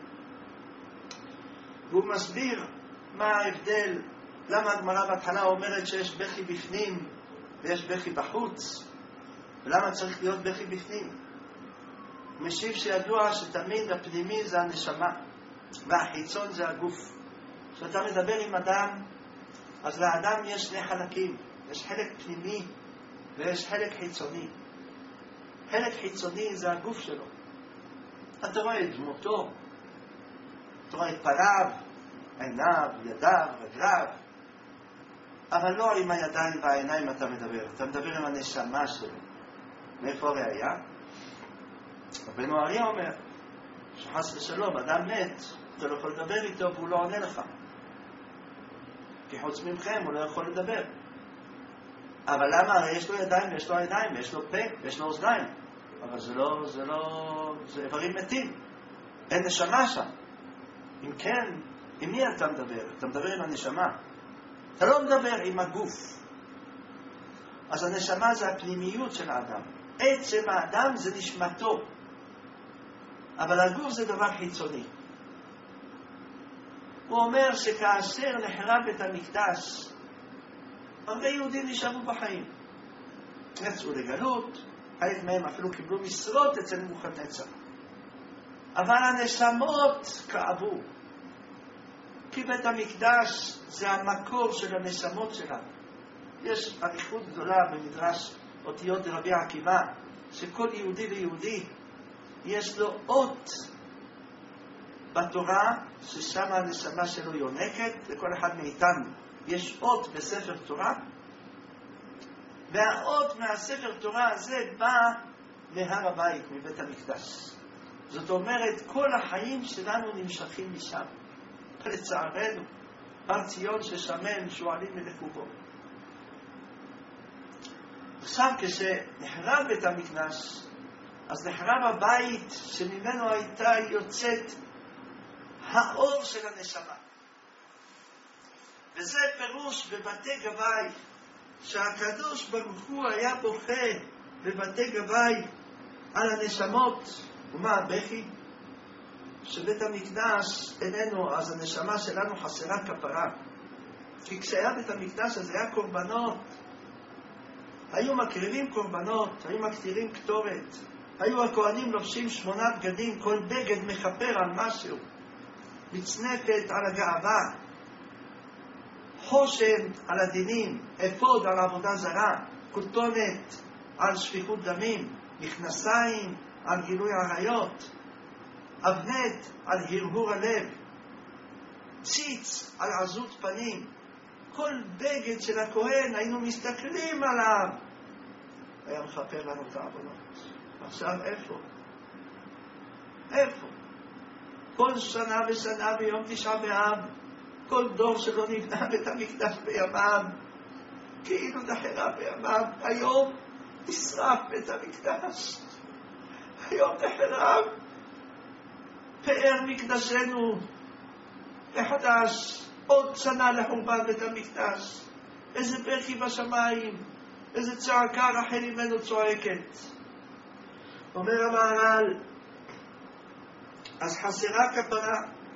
והוא מסביר מה ההבדל, למה הגמרא בהתחלה אומרת שיש בכי בפנים ויש בכי בחוץ, ולמה צריך להיות בכי בפנים. משיב שידוע שתמיד הפנימי זה הנשמה והחיצון זה הגוף. כשאתה מדבר עם אדם, אז לאדם יש שני חלקים, יש חלק פנימי ויש חלק חיצוני. חלק חיצוני זה הגוף שלו, אתה רואה את דמותו, אתה רואה את פניו, עיניו, ידיו, רגליו, אבל לא עם הידיים והעיניים אתה מדבר, אתה מדבר עם הנשמה שלו. מאיפה הראיה? רבנו אריה אומר שחס ושלום אדם מת, אתה לא יכול לדבר איתו והוא לא עונה לך, כי חוץ ממכם הוא לא יכול לדבר. אבל למה? הרי יש לו ידיים ויש לו עיניים ויש לו פה ויש לו אוזניים, אבל זה לא, זה לא, זה איברים מתים, אין נשמה שם. אם כן, עם מי אתה מדבר? אתה מדבר עם הנשמה, אתה לא מדבר עם הגוף. אז הנשמה זה הפנימיות של האדם, עצם האדם זה נשמתו, אבל הגוף זה דבר חיצוני. הוא אומר שכאשר נחרב בית המקדש, הרבה יהודים נשארו בחיים, יצאו לגלות, חלק מהם אפילו קיבלו משרות אצל נבוכדנצר, אבל הנשמות כאבו, כי בית המקדש זה המקור של הנשמות שלנו. יש אריכות גדולה במדרש אותיות רבי עקיבא, שכל יהודי ויהודי יש לו אות בתורה ששם הנשמה שלו יונקת. לכל אחד מאיתנו יש אות בספר תורה, והאות מהספר תורה הזה בא מהר הבית, מבית המקדש. זאת אומרת, כל החיים שלנו נמשכים משם. לצערנו, הר ציון ששמן שועלים מלקובו. עכשיו כשנחרב בית המקדש, אז נחרב הבית שממנו הייתה יוצאת האור של הנשמה. וזה פירוש בבתי גבאי, שהקדוש ברוך הוא היה בוכה בבתי גבאי על הנשמות. ומה הבכי? שבית המקדש איננו, אז הנשמה שלנו חסרה כפרה. כי כשהיה בית המקדש אז היה קורבנות, היו מקריבים קורבנות, היו מקטירים קטורת, היו הכהנים לובשים שמונה בגדים, כל בגד מכפר על משהו, מצנפת על הגאווה, חושן על הדינים, אפוד על עבודה זרה, כותונת על שפיכות דמים, מכנסיים על גילוי עריות, אבנט על הרהור הלב, ציץ על עזות פנים. כל בגד של הכהן היינו מסתכלים עליו, היה מכפר לנו את העוונות. עכשיו איפה? איפה? כל שנה ושנה ביום תשעה באב, כל דור שלא נבנה בית המקדש בימיו, כאילו נחרב בימיו. היום נשרף בית המקדש, היום נחרב, פאר מקדשנו מחדש, עוד שנה לחורבן בית המקדש. איזה בכי בשמיים, איזה צעקה רחל ממנו צועקת. אומר המהר"ל, אז חסרה כפרה,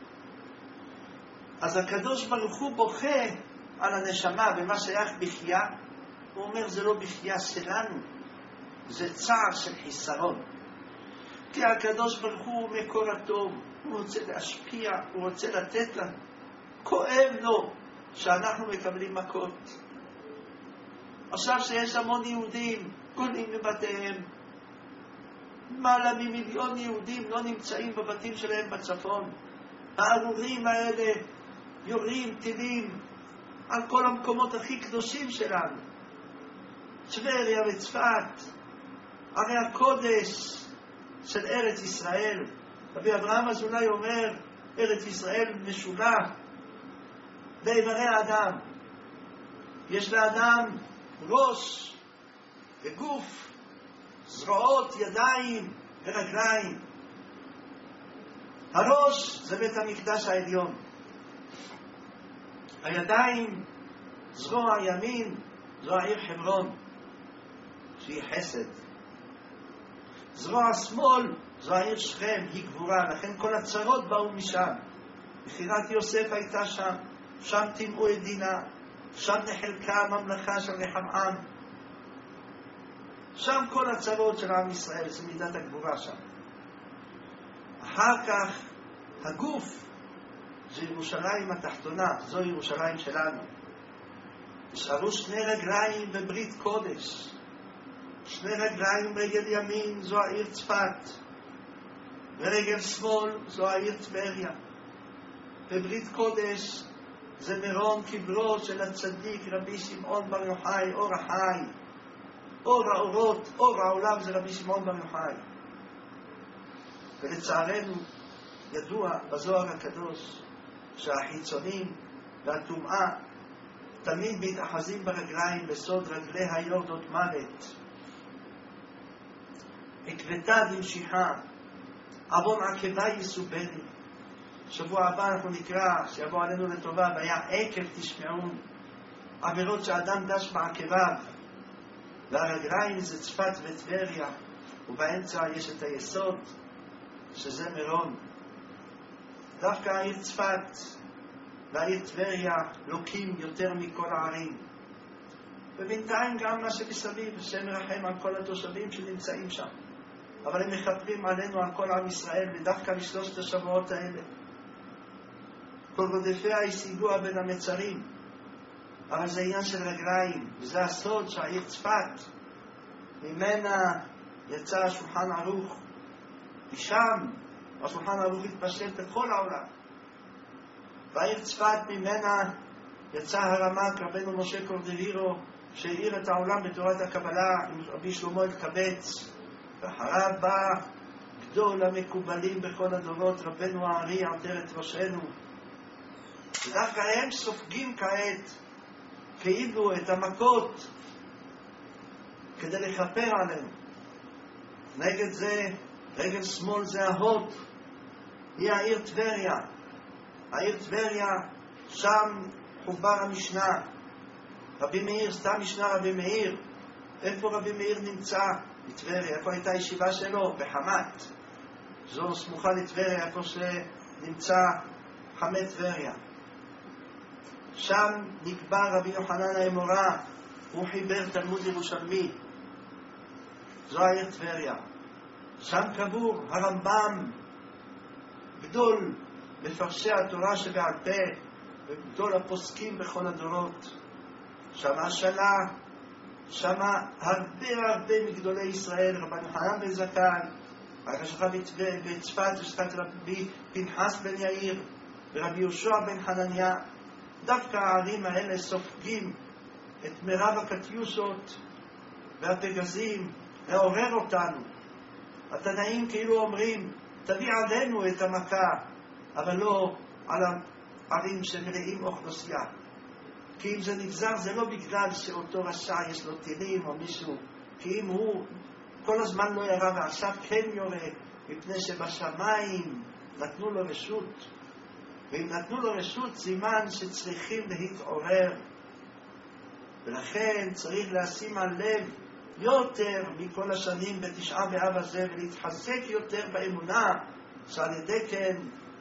אז הקדוש ברוך הוא בוכה על הנשמה במה שייך בחייה. הוא אומר זה לא בחייה שלנו, זה צער של חיסרון, כי הקדוש ברוך הוא מקור הטוב, הוא רוצה להשפיע, הוא רוצה לתת לנו. כואב לו שאנחנו מקבלים מכות. עכשיו שיש המון יהודים גולים מבתיהם, מעלה ממיליון יהודים לא נמצאים בבתים שלהם בצפון, הארורים האלה יורים טילים על כל המקומות הכי קדושים שלנו, טבריה וצפת, ערי הקודש של ארץ ישראל. רבי אברהם אזולאי אומר, ארץ ישראל משולה באיברי האדם. יש לאדם ראש וגוף, זרועות, ידיים ורגליים. הראש זה בית המקדש העליון, הידיים, זרוע ימין זו העיר חברון, שהיא חסד. זרוע השמאל, זו העיר שכם, היא גבורה, לכן כל הצרות באו משם. מכירת יוסף הייתה שם, שם טימאו את דינה, שם נחלקה הממלכה של רחבעם. שם כל הצרות של עם ישראל, זה מידת הגבורה שם. אחר כך, הגוף, זה ירושלים התחתונה, זו ירושלים שלנו. נשארו שני רגליים בברית קודש. שני רגליים רגל ימין, זו העיר צפת. ורגל שמאל, זו העיר טבריה. בברית קודש, זה מירון קברו של הצדיק רבי שמעון בר יוחאי, אור החי. אור האורות, אור העולם זה רבי שמעון בר יוחאי. ולצערנו, ידוע בזוהר הקדוש, שהחיצונים והטומאה תמיד מתאחזים ברגליים בסוד רגלי היורדות מוות. עקבתה דמשיחה, עוון עקבה יסובני. שבוע הבא אנחנו נקרא, שיבוא עלינו לטובה, והיה עקב תשמעון, עבירות שאדם דש בעקביו, והרגליים זה צפת וטבריה, ובאמצע יש את היסוד, שזה מירון. דווקא העיר צפת והעיר טבריה לוקים יותר מכל הערים. ובינתיים גם מה שבסביב, השם מרחם על כל התושבים שנמצאים שם. אבל הם מחפרים עלינו, על כל עם ישראל, ודווקא לשלושת השבועות האלה. כל רודפיה השיגוה בין המצרים. אבל זה עניין של רגליים, וזה הסוד שהעיר צפת, ממנה יצא השולחן ערוך. ושם השולחן ערוך התפשט בכל העולם. והעיר צפת ממנה יצא הרמ"ק רבנו משה קורדווירו, שהאיר את העולם בתורת הקבלה עם רבי שלמה אלקבץ. ואחריו בא גדול המקובלים בכל הדורות, רבנו הארי עטרת ראשנו. ודווקא הם סופגים כעת כאילו את המכות כדי לכפר עלינו. נגד זה, רגל שמאל זה ההוד, היא העיר טבריה. העיר טבריה, שם חובר המשנה. רבי מאיר, סתם משנה רבי מאיר. איפה רבי מאיר נמצא? בטבריה. איפה הייתה הישיבה שלו? בחמת. זו סמוכה לטבריה, איפה שנמצא חמת טבריה. שם נקבע רבי יוחנן האמורא, הוא חיבר תלמוד ירושלמי. זו העיר טבריה. שם קבור הרמב"ם, גדול מפרשי התורה שבעל פה, וגדול הפוסקים בכל הדורות. שם השנה, שם הרבה הרבה מגדולי ישראל, רבן יוחנן בן זכאי, רק שלך בצפת, ושכת רבי פנחס בן יאיר, ורבי יהושע בן חנניה. דווקא הערים האלה סופגים את מרב הקטיושות והפגזים, לעורר אותנו. התנאים כאילו אומרים, תביא עלינו את המכה, אבל לא על הערים שמלאים אוכלוסייה. כי אם זה נגזר, זה לא בגלל שאותו רשע יש לו טילים או מישהו, כי אם הוא כל הזמן לא ירה ועכשיו כן יורה, מפני שבשמיים נתנו לו רשות. ואם נתנו לו רשות, סימן שצריכים להתעורר. ולכן צריך לשים על לב יותר מכל השנים בתשעה באב הזה, ולהתחזק יותר באמונה, שעל ידי כן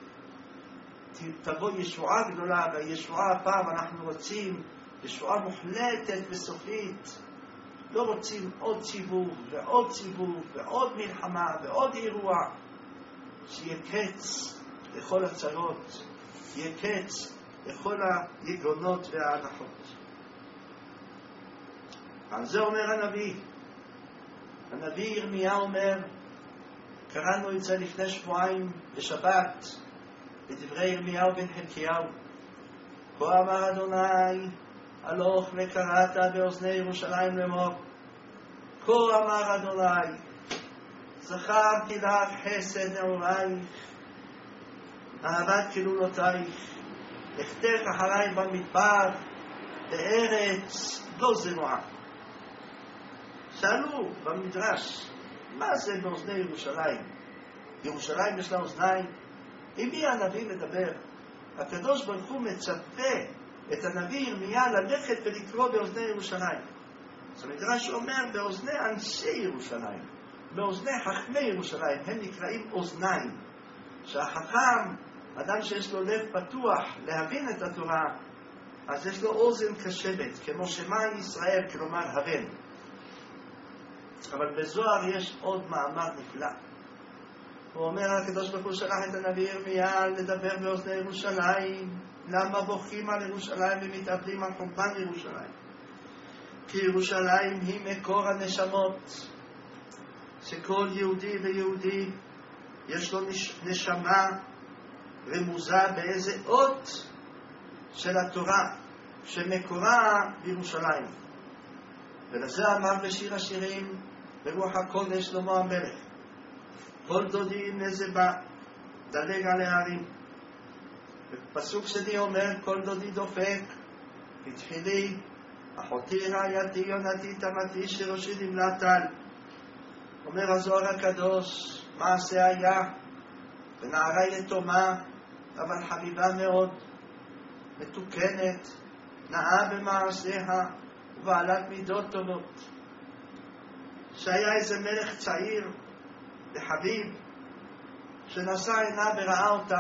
תבוא ישועה גדולה. והישועה הפעם אנחנו רוצים ישועה מוחלטת וסופית. לא רוצים עוד סיבוב ועוד סיבוב ועוד מלחמה ועוד אירוע. שיהיה קץ לכל הצרות, יהיה קץ לכל היגונות וההנחות. על זה אומר הנביא. הנביא ירמיה אומר, קראנו את זה לפני שבועיים בשבת, בדברי ירמיהו בן חלקיהו. כה אמר אדוני, הלוך וקראת באוזני ירושלים לאמור. כה אמר אדוני, זכרתי לך חסד נעורייך, אהבת כלולותייך, לכתך אחרי במדבר, בארץ לא זרועה. שאלו במדרש, מה זה באוזני ירושלים? ירושלים יש לה אוזניים? עם מי הנביא מדבר? הקדוש ברוך הוא מצפה את הנביא ירמיה ללכת ולקרוא באוזני ירושלים. אז המדרש אומר באוזני אנשי ירושלים, באוזני חכמי ירושלים, הם נקראים אוזניים. שהחכם, אדם שיש לו לב פתוח להבין את התורה, אז יש לו אוזן קשבת, כמו שמע ישראל, כלומר הבן. אבל בזוהר יש עוד מאמר נפלא. הוא אומר, הקדוש ברוך הוא שלח את הנביא ירמיה לדבר באוזני ירושלים. למה בוכים על ירושלים ומתאבלים על חורבן ירושלים? כי ירושלים היא מקור הנשמות, שכל יהודי ויהודי יש לו נשמה רמוזה באיזה אות של התורה שמקורה בירושלים. ולזה אמר בשיר השירים ברוח הקודש שלמה המלך, כל דודי נזבה דלג על הערים. בפסוק שני אומר, כל דודי דופק התחילי אחותי רעייתי יונתי תמתי שראשי נמלט על. אומר הזוהר הקדוש, מעשה היה ונערה יתומה אבל חביבה מאוד, מתוקנת, נאה במעשיה ובעלת מידות טובות. שהיה איזה מלך צעיר וחביב שנשא עינה וראה אותה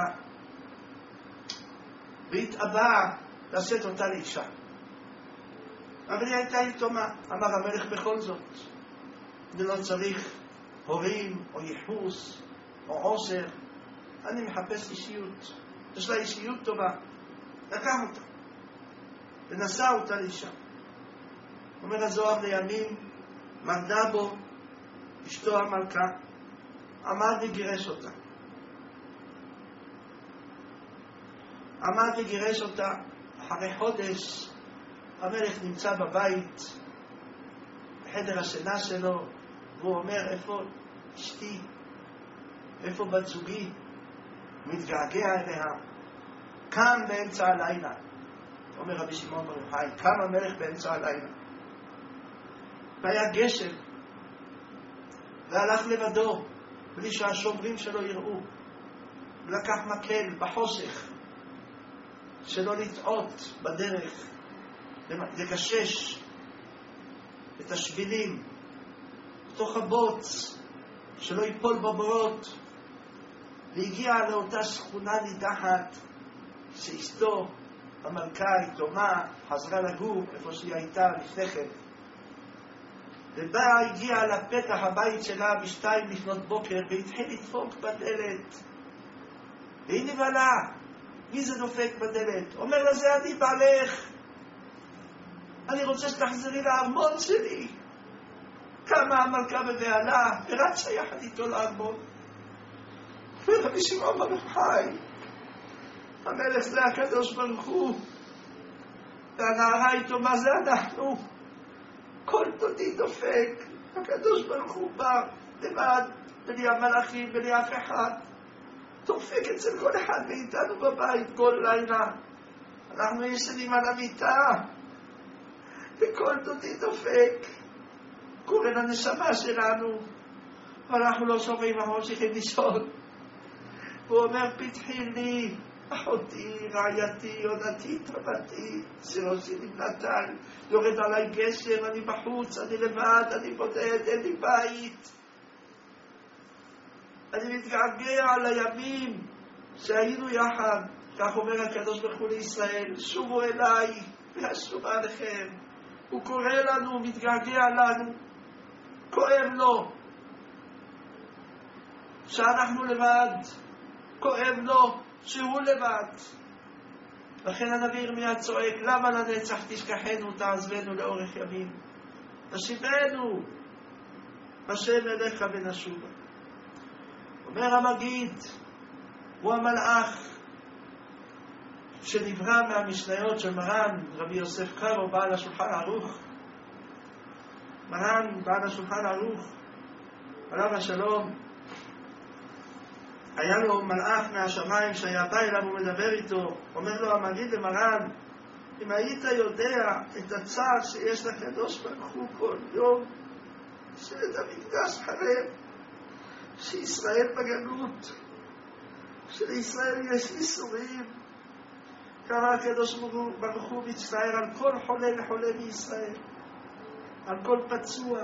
והתאבא לשאת אותה לאישה, אבל היא הייתה יתומה. אמר המלך בכל זאת, זה לא צריך הורים או ייחוס או עושר, אני מחפש אישיות, יש לה אישיות טובה. לקח אותה ונשא אותה לאישה. אומר הזוהר, לימים מרדה בו אשתו המלכה, עמד וגירש אותה. עמד וגירש אותה. אחרי חודש המלך נמצא בבית, בחדר השינה שלו, והוא אומר, איפה אשתי? איפה בת זוגי? מתגעגע אליה. קם באמצע הלילה. אומר רבי שמעון בר יוחאי, קם המלך באמצע הלילה. והיה גשם, והלך לבדו, בלי שהשומרים שלו יראו. ולקח מקל בחושך, שלא לטעות בדרך, לגשש את השבילים, בתוך הבוץ, שלא ייפול בבורות. והגיע לאותה שכונה נידחת, שאשתו המלכה היתומה חזרה לגור איפה שהיא הייתה לפני כן. ובאה, הגיעה לפתח הבית שלה בשתיים לפנות בוקר והתחיל לדפוק בדלת. והיא נבהלה, מי זה דופק בדלת? אומר לה, זה אני בעלך, אני רוצה שתחזרי לארמון שלי. קמה המלכה בבהלה ורצה יחד איתו לארמון. ורבי שמעון בר יוחאי, המלך זה הקדוש ברוך הוא, והנערה איתו, מה זה אנחנו? כל דודי דופק, הקדוש ברוך הוא בא לבד, בלי המלאכים, בלי אף אחד, דופק אצל כל אחד מאיתנו בבית כל לילה. אנחנו ישנים על המיטה וכל דודי דופק, קורא לנשמה שלנו, ואנחנו לא שומעים, אנחנו ממשיכים לישון. הוא אומר, פתחי לי אחותי, רעייתי, יונתי, תמתי, שראשי נמלט על. יורד עליי גשם, אני בחוץ, אני לבד, אני בודד, אין לי בית. אני מתגעגע על הימים שהיינו יחד. כך אומר הקדוש ברוך הוא לישראל, שובו אליי ואשוב עליכם. הוא קורא לנו, מתגעגע לנו, כואב לו שאנחנו לבד, כואב לו שהוא לבד. לכן הנביא ירמיה צועק, למה לנצח תשכחנו תעזבנו לאורך ימים? תשיבנו השם אליך ונשובה. אומר המגיד, הוא המלאך שנברא מהמשניות של מרן רבי יוסף קארו בעל השולחן ערוך. מרן בעל השולחן ערוך עליו השלום, היה לו מלאך מהשמיים שהיה בא אליו ומדבר איתו. אומר לו המגיד למרן, אם היית יודע את הצער שיש לקדוש ברוך הוא כל יום, שאת המקדש חרב, שישראל בגלות, שלישראל יש איסורים, כמה הקדוש ברוך הוא מצטער על כל חולה וחולה בישראל, על כל פצוע,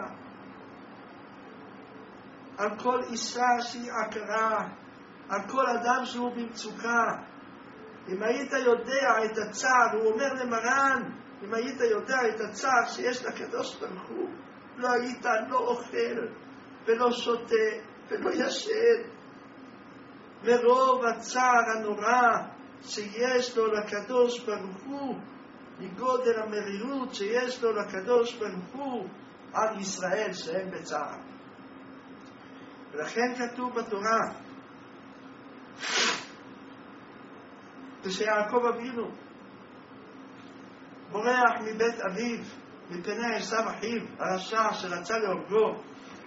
על כל אישה שהיא עקרה, על כל אדם שהוא במצוקה. אם היית יודע את הצער, הוא אומר למרן, אם היית יודע את הצער שיש לקדוש ברוך הוא, לא היית לא אוכל ולא שותה ולא ישן. מרוב הצער הנורא שיש לו לקדוש ברוך הוא, מגודל המרירות שיש לו לקדוש ברוך הוא, על ישראל שהם בצער. ולכן כתוב בתורה, כשיעקב אבינו בורח מבית אביו, מפני עשיו אחיו הרשע שרצה להורגו,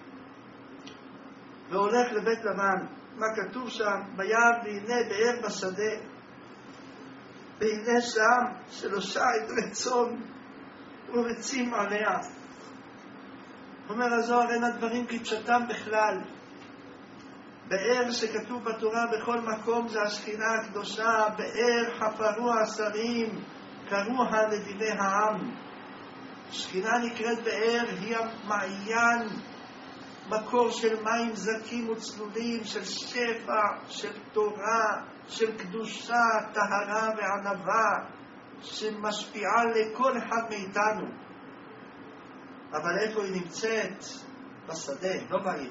והולך לבית לבן, מה כתוב שם? וירא והנה באר בשדה, והנה שם שלושה עדרי צאן ורצים עליה. אומר הזוהר, אין הדברים כפשוטם בכלל. באר שכתוב בתורה בכל מקום זה השכינה הקדושה, באר חפרו השרים, קרוה נדיבי העם. שכינה נקראת באר, היא המעיין, מקור של מים זקים וצלולים, של שפע, של תורה, של קדושה, טהרה וענווה, שמשפיעה לכל אחד מאיתנו. אבל איפה היא נמצאת? בשדה, לא בעיר.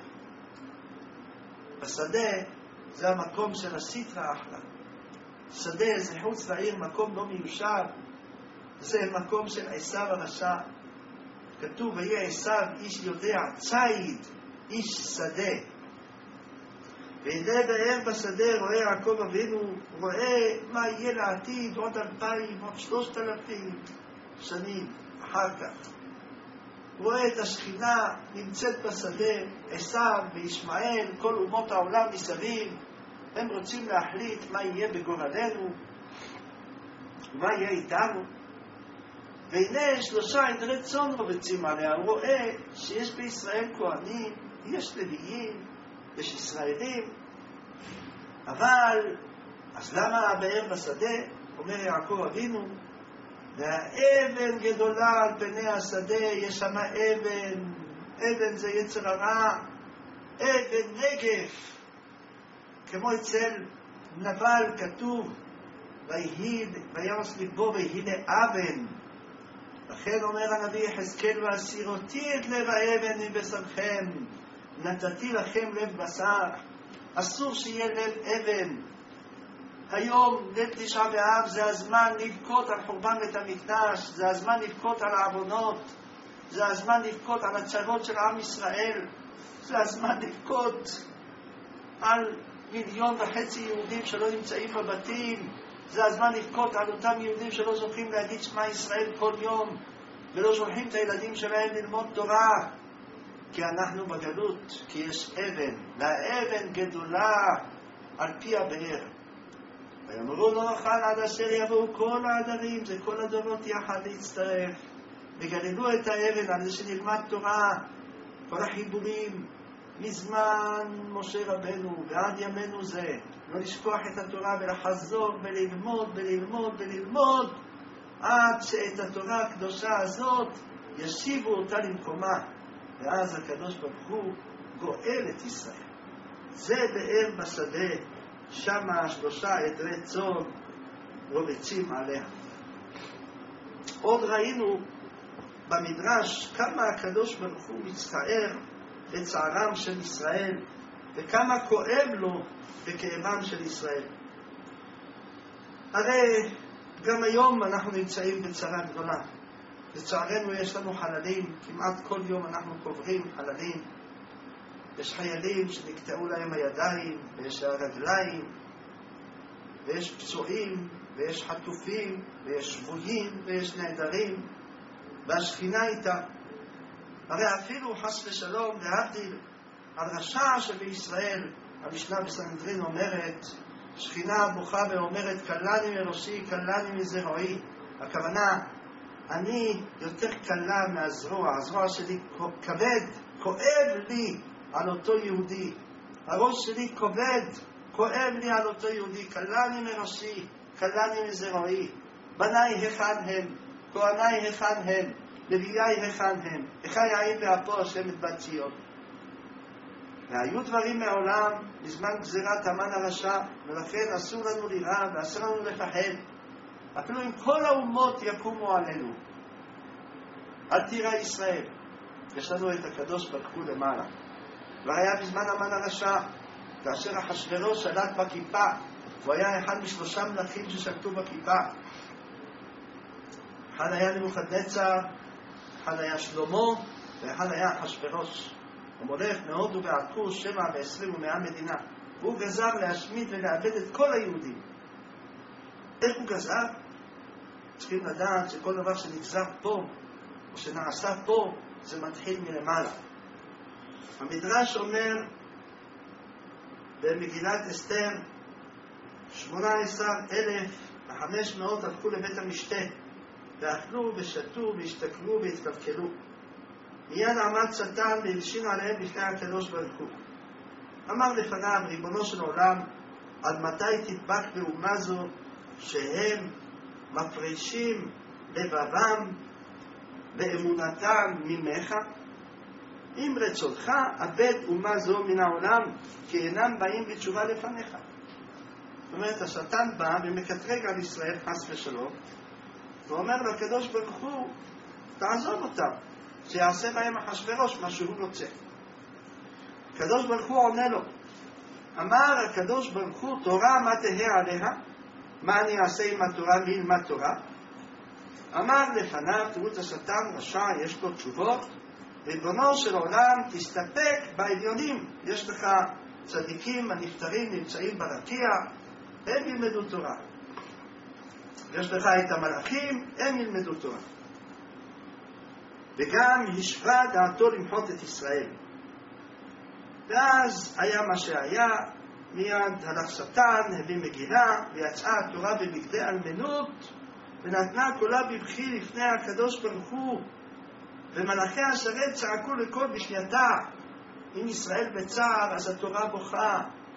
בשדה זה המקום של הסטרא אחרא. שדה זה חוץ לעיר, מקום לא מיושב, זה מקום של עשיו הרשע. כתוב ויהיה עשיו איש יודע, ציד איש שדה. והנה באר בשדה רואה יעקב אבינו, רואה מה יהיה לעתיד עוד אלפיים, עוד שלושת אלפים שנים אחר כך. רואה את השכינה נמצאת בשדה, עשיו וישמעאל, כל אומות העולם מסביב, הם רוצים להחליט מה יהיה בגורלנו, מה יהיה איתנו. והנה שלושה עדרי צאן רובצים עליה, הוא רואה שיש בישראל כהנים, יש לוויים, יש ישראלים, אבל אז למה הבאר בשדה? אומר יעקב אבינו, והאבן גדולה על פני השדה, יש שם אבן, אבן זה יצר הרע, אבן נגף, כמו אצל נבל כתוב, וירס ליבו והנה אבן. לכן אומר הנביא יחזקאל, והסירותי את לב האבן מבשרכם, נתתי לכם לב בשר. אסור שיהיה לב אבן. היום ליל תשעה באב זה הזמן לבכות על חורבן בית המקדש, זה הזמן לבכות על העוונות, זה הזמן לבכות על הצרות של עם ישראל, זה הזמן לבכות על מיליון וחצי יהודים שלא נמצאים בבתים, זה הזמן לבכות על אותם יהודים שלא זוכים להגיד שמע ישראל כל יום ולא שולחים את הילדים שלהם ללמוד תורה, כי אנחנו בגלות, כי יש אבן, והאבן גדולה על פי הבאר. ויאמרו לא נוכל עד אשר יבואו כל העדרים, זה כל הדורות יחד להצטרף, וגללו את האבן על זה שנלמד תורה, כל החיבורים מזמן משה רבנו ועד ימינו זה, לא לשכוח את התורה ולחזור וללמוד וללמוד וללמוד עד שאת התורה הקדושה הזאת ישיבו אותה למקומה, ואז הקדוש ברוך הוא גואל את ישראל. זה באר בשדה, שמה שלושה עדרי צאן רובצים עליה. עוד ראינו במדרש כמה הקדוש ברוך הוא מצטער בצערם של ישראל, וכמה כואב לו בכאבם של ישראל. הרי גם היום אנחנו נמצאים בצרה גדולה. לצערנו יש לנו חללים, כמעט כל יום אנחנו קוברים חללים. יש חיילים שנקטעו להם הידיים, ויש הרגליים, ויש פצועים, ויש חטופים, ויש שבויים, ויש נעדרים, והשכינה איתה. הרי אפילו חס ושלום להבדיל על רשע שבישראל, המשנה בסנהדרין אומרת, שכינה בוכה ואומרת, קלני מראשי, קלני מזרועי. הכוונה, אני יותר קלה מהזרוע, הזרוע שלי כבד, כואב לי על אותו יהודי. הראש שלי כבד, כואב לי על אותו יהודי, קלני מראשי, כלני מזרועי, בניי היכן הם, כהניי היכן הם, לוויי היכן הם, איכה יעיל באפו השם את בת ציון. והיו דברים מעולם בזמן גזירת המן הרשע, ולכן אסור לנו ליראה ואסור לנו לפחד, אפילו אם כל האומות יקומו עלינו. אל תירא ישראל, יש לנו את הקדוש ברוך הוא למעלה. והיה בזמן המן הרשע, כאשר אחשוורוש שלט בכיפה, הוא היה אחד משלושה מלכים ששלטו בכיפה. אחד היה נבוכדנצר, אחד היה שלמה, ואחד היה אחשוורוש. הוא מולך מהודו ועכוש, שבע ועשרים ומאה מדינה. והוא גזר להשמיד ולאבד את כל היהודים. איך הוא גזר? צריכים לדעת שכל דבר שנגזר פה, או שנעשה פה, זה מתחיל מלמעלה. המדרש אומר במגילת אסתר, שמונה עשר אלף וחמש מאות הלכו לבית המשתה, ואכלו ושתו והשתכלו והתקלקלו. מיד עמד שטן והלשין עליהם לפני הקדוש ברוך הוא. אמר לפניו, ריבונו של עולם, עד מתי תדבק באומה זו שהם מפרישים לבבם ואמונתם ממך? אם רצונך, אבד אומה זו מן העולם, כי אינם באים בתשובה לפניך. זאת אומרת, השטן בא ומקטרג על ישראל חס ושלום, ואומר לקדוש ברוך הוא, תעזוב אותם, שיעשה בהם אחשוורוש מה שהוא רוצה. הקדוש ברוך הוא עונה לו, אמר הקדוש ברוך הוא, תורה מה תהה עליה? מה אני אעשה עם התורה ללמד תורה? אמר לפניו, תראו את השטן רשע, יש לו תשובות, ריבונו של עולם, תסתפק בעליונים. יש לך צדיקים הנפטרים נמצאים ברקיע, הם ילמדו תורה. יש לך את המלאכים, הם ילמדו תורה. וגם השווה דעתו למחות את ישראל. ואז היה מה שהיה, מיד הלך שטן, הביא מגילה, ויצאה התורה בבגדי אלמנות, ונתנה קולה בבכי לפני הקדוש ברוך הוא, ומלאכי השרת צעקו לכל בשנייתה, אם ישראל בצער אז התורה בוכה.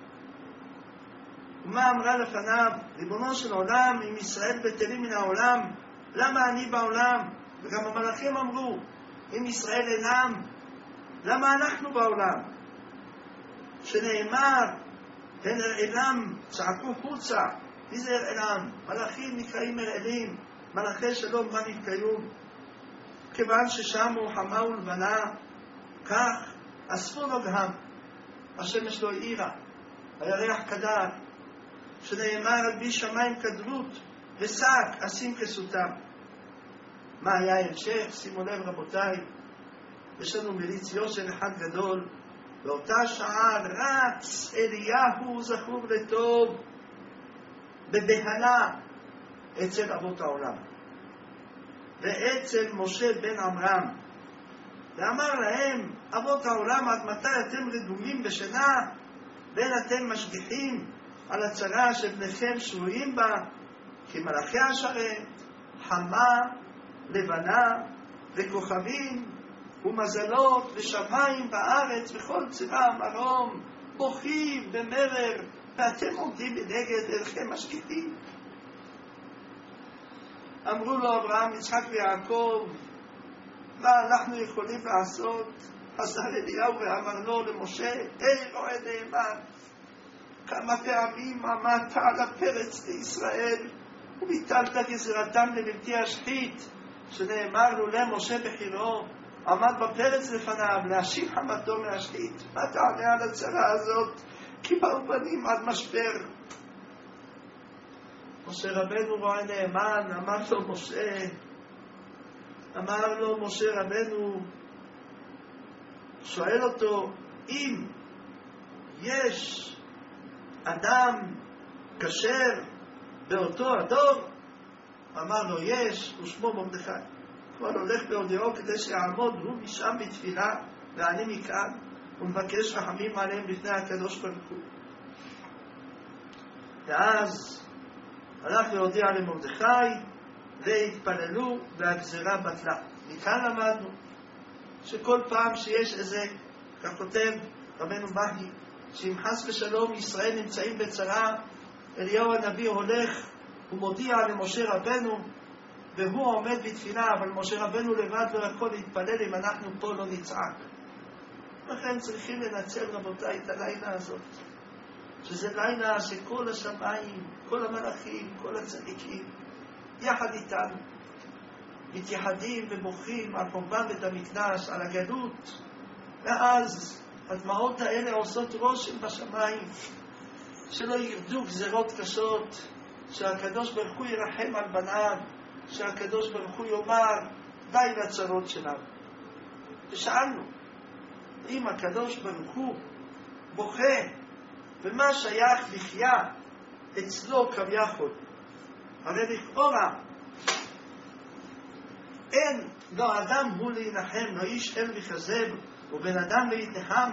ומה אמרה לפניו? ריבונו של עולם, אם ישראל בטלים מן העולם, למה אני בעולם? וגם המלאכים אמרו, אם ישראל אינם, למה אנחנו בעולם? שנאמר, הן אינם, צעקו חוצה. מי זה אינם? מלאכים נקראים אלים, מלאכי שלום מה נתקיים? כיוון ששמו חמה ולבנה, כך אספו לו גם, השמש לא העירה, הירח קדר, שנאמר על בי שמיים כדרות, ושק אשים כסותם. מה היה המשך? שימו לב רבותיי, יש לנו מליץ יושר אחד גדול, באותה שעה רץ אליהו זכור לטוב, בבהלה אצל אבות העולם. ואצל משה בן עמרם, ואמר להם, אבות העולם, עד מתי אתם רדומים בשינה, ואין אתם משגיחים על הצרה שבניכם שרויים בה, כי מלאכי השרת, חמה, לבנה, וכוכבים, ומזלות, ושמיים בארץ, וכל צבא מרום, בוכים במרר, ואתם עומדים בנגד ואינכם משגיחים. אמרו לו אברהם, יצחק ויעקב, מה אנחנו יכולים לעשות? חזר אליהו ואמר לו למשה, היי רועה נאמן, כמה פעמים עמדת על הפרץ לישראל וביטלת גזירתם לבלתי השחית, שנאמר לו למשה בחירו, עמד בפרץ לפניו להשיב חמתו מהשחית. מה תענה על הצרה הזאת? כי באו בנים עד משבר. משה רבנו רואה נאמן, אמר לו משה, אמר לו משה רבנו, שואל אותו, אם יש אדם כשר באותו הדור, אמר לו יש, ושמו מרדכי. כבר הולך בהודיעו כדי שיעמוד הוא משם בתפילה, ואני מכאן, ומבקש רחמים עליהם לפני הקדוש ברוך הוא. ואז הלך להודיע למרדכי, והתפללו, והגזירה בטלה. מכאן למדנו שכל פעם שיש איזה, כך כותב רבנו בהי, שאם חס ושלום ישראל נמצאים בצרה, אליהו הנביא הולך הוא מודיע למשה רבנו, והוא עומד בתפילה, אבל משה רבנו לבד לא יכול להתפלל אם אנחנו פה לא נצעק. לכן צריכים לנצל, רבותיי, את הלילה הזאת, שזה לילה שכל השמיים, כל המלאכים, כל הצדיקים, יחד איתנו, מתייחדים ומוחים על חורבן בית המקדש, על הגלות, ואז הדמעות האלה עושות רושם בשמיים, שלא ירדו גזרות קשות, שהקדוש ברוך הוא ירחם על בניו, שהקדוש ברוך הוא יאמר די לצרות שלנו. ושאלנו, אם הקדוש ברוך הוא בוכה ומה שייך לחיה אצלו כביכול, הרי לכאורה אין לא אדם הוא להנחם, לא איש אל וכזב ובן אדם להתנחם.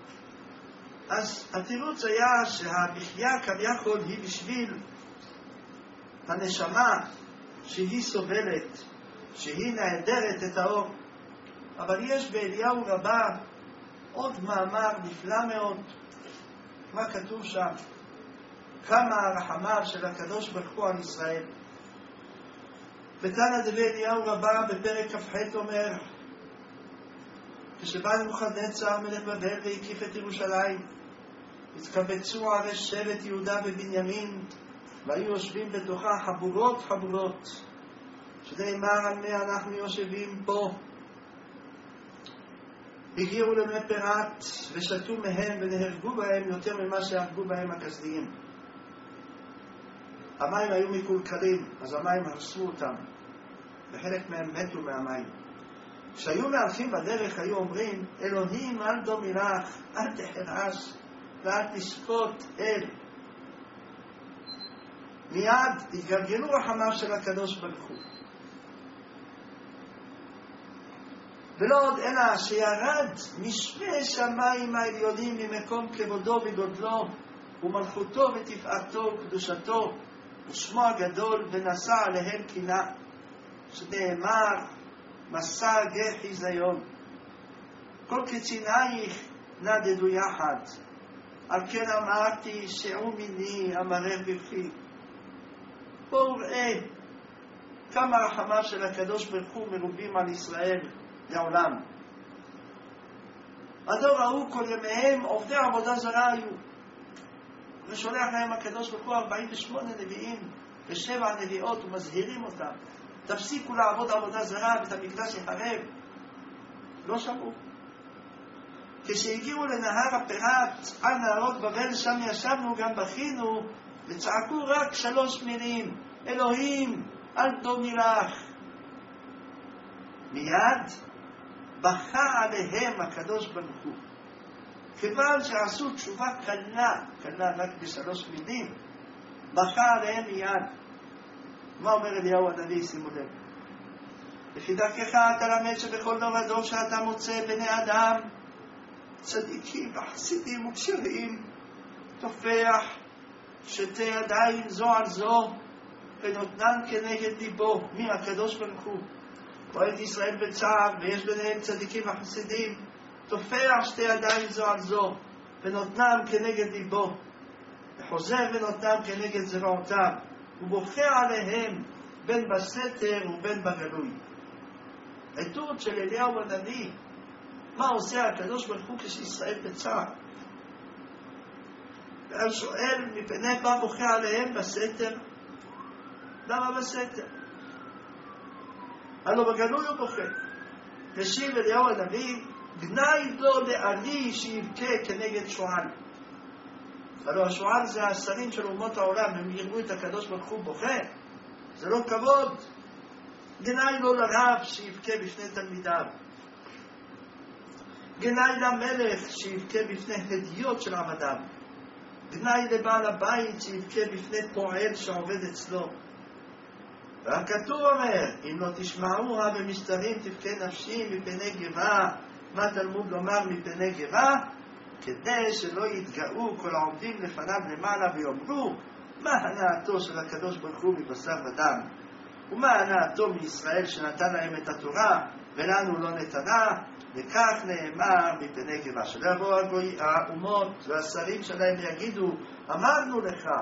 אז התירוץ היה שהמחיה כביכול היא בשביל הנשמה שהיא סובלת, שהיא נעדרת את האור. אבל יש באליהו רבה עוד מאמר נפלא מאוד. מה כתוב שם? כמה הרחמיו של הקדוש ברוך הוא על ישראל. בתנא דבי אליהו רבה בפרק כ"ח אומר, כשבא נבוכדנצר מלך בבל והקיף את ירושלים, התקבצו ערי שבט יהודה ובנימין, והיו יושבים בתוכה חבורות חבורות, שנאמר על מי אנחנו יושבים פה. הגיעו למי פירת ושתו מהם ונהרגו בהם יותר ממה שהרגו בהם הכסדיים. המים היו מקולקלים, אז המים הרסו אותם, וחלק מהם מתו מהמים. כשהיו מהלכים בדרך היו אומרים, אלוהים אל דומי לך, אל תחרש ואל תשקוט אל. מיד התגלגלו רחמיו של הקדוש ברוך הוא. ולא עוד אלא שירד משמי שמיים העליונים ממקום כבודו וגודלו ומלכותו ותפארתו וקדושתו ושמו הגדול, ונשא עליהם קינה, שנאמר מסע גר חיזיון, כל קצינייך נדדו יחד, על כן אמרתי שעו מיני אמרר בבכי. בואו ראה כמה רחמיו של הקדוש ברוך הוא מרובים על ישראל לעולם. הדור ההוא כל ימיהם עובדי עבודה זרה היו, ושולח להם הקדוש ברוך הוא ארבעים ושמונה נביאים ושבע נביאות ומזהירים אותם, תפסיקו לעבוד עבודה זרה ואת המקדש יחרב. לא שמעו. כשהגיעו לנהר הפירת על נהרות בבל, שם ישבנו גם בכינו וצעקו רק שלוש מילים, אלוהים אל דומי לך. מיד בכה עליהם הקדוש ברוך הוא, כיוון שעשו תשובה קלה, קלה רק בשלוש מילים, בכה עליהם מיד. מה אומר אליהו הנביא? שימו לב, לפי דרכך תלמד שבכל דור ודור שאתה מוצא בני אדם צדיקים וחסידים וכשרים, תופח שתי ידיים זו על זו ונותנן כנגד ליבו. מי? הקדוש ברוך הוא. רואה את ישראל בצער ויש ביניהם צדיקים וחסידים, תופח שתי ידיים זו על זו ונותנם כנגד ליבו, וחוזר ונותנם כנגד זרועותיו, ובוכה עליהם בין בסתר ובין בגלוי. עדות של אליהו הנביא, מה עושה הקדוש ברוך הוא כשישראל בצער. ואז שואל, מפני מה בוכה עליהם בסתר? למה בסתר? הלא בגלוי הוא בוכה. משיב אליהו הנביא, גנאי לו לעני שיבכה כנגד שועל. הלא השועל זה השרים של אומות העולם, הם יראו את הקדוש ברוך הוא בוכה, זה לא כבוד. גנאי לו לרב שיבכה בפני תלמידיו, גנאי למלך שיבכה בפני הדיוט של עבדיו, גנאי לבעל הבית שיבכה בפני פועל שעובד אצלו. והכתוב אומר, אם לא תשמעוה במסתרים תבכה נפשי מפני גבעה. מה תלמוד לומר מפני גבעה? כדי שלא יתגאו כל העומדים לפניו למעלה ויאמרו, מה הנאתו של הקדוש ברוך הוא מבשר ודם, ומה הנאתו מישראל שנתן להם את התורה ולנו לא נתנה, וכך נאמר מפני גבעה. שלא יבואו האומות והשרים שלהם יגידו, אמרנו לך,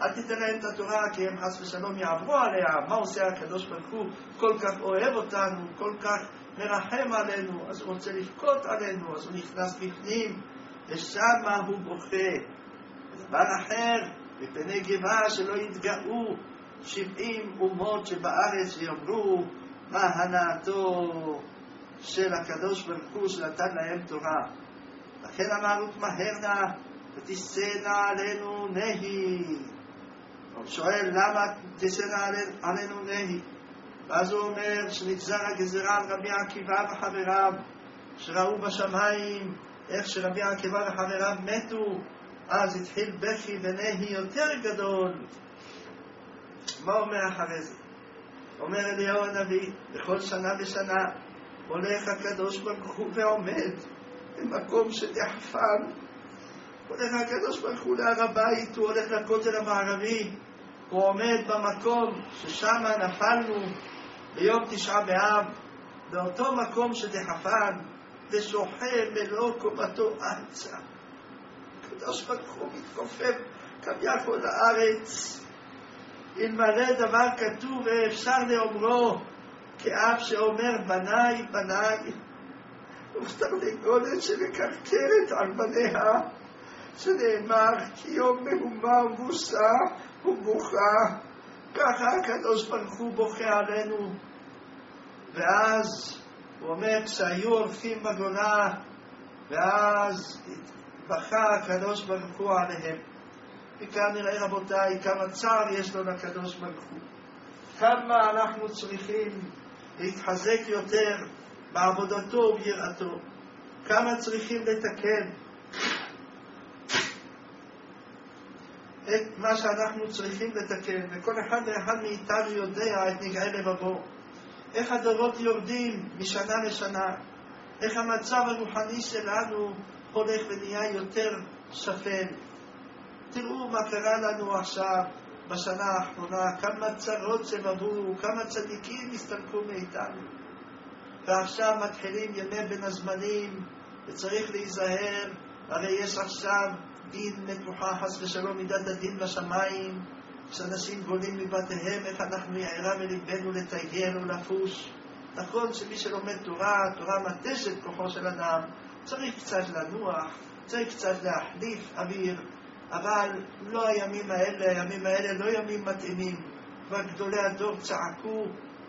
אל תיתן להם את התורה כי הם חס ושלום יעברו עליה. מה עושה הקדוש ברוך הוא? כל כך אוהב אותנו, כל כך מרחם עלינו, אז הוא רוצה לבכות עלינו, אז הוא נכנס בפנים, ושמה הוא בוכה. דבר אחר, מפני גבעה שלא יתגאו שבעים אומות שבארץ ויאמרו מה הנאתו של הקדוש ברוך הוא שנתן להם תורה. לכן אמרו תמהרנה ותשאנה עלינו נהי. הוא שואל למה תשאנה עלינו נהי? ואז הוא אומר שנגזר הגזרה על רבי עקיבא וחבריו שראו בשמיים איך שרבי עקיבא וחבריו מתו, אז התחיל בכי ונהי יותר גדול. מה אומר אחרי זה? אומר אליהו הנביא, בכל שנה ושנה הולך הקדוש ברוך הוא ועומד במקום שדחפן. הולך הקדוש ברוך הוא להר הבית, הוא הולך לכותל המערבי, הוא עומד במקום ששם נפלנו ביום תשעה באב, באותו מקום שדחפן, ושוחה מלוא קומתו ארצה. הקדוש ברוך הוא מתכופף כביכול לארץ. אלמלא דבר כתוב ואפשר לאומרו כאב שאומר בניי בניי, ותרנגולת שמקרקרת על בניה, שנאמר כי יום מהומה ובוסה ובוכה. ככה הקדוש ברוך הוא בוכה עלינו. ואז הוא אומר כשהיו הולכים בגולה, ואז בכה הקדוש ברוך הוא עליהם. וכאן נראה רבותיי כמה צער יש לו לקדוש ברוך הוא, כמה אנחנו צריכים להתחזק יותר בעבודתו וביראתו, כמה צריכים לתקן את מה שאנחנו צריכים לתקן. וכל אחד ואחד מאיתנו יודע את נגעי לבבו, איך הדורות יורדים משנה לשנה, איך המצב הרוחני שלנו הולך ונהיה יותר שפל. תראו מה קרה לנו עכשיו בשנה האחרונה, כמה צרות שבבו, כמה צדיקים הסתלקו מאיתנו. ועכשיו מתחילים ימי בין הזמנים, וצריך להיזהר, הרי יש עכשיו דין מתוחה, חס ושלום מידת הדין בשמיים, כשאנשים גולים מבתיהם, איך אנחנו יערה מלבנו לתייגל ולפוש. נכון שמי שלומד תורה, תורה מתשת כוחו של אדם, צריך קצת לנוח, צריך קצת להחליף אוויר, אבל לא הימים האלה, הימים האלה לא ימים מתאימים. כבר גדולי הדור צעקו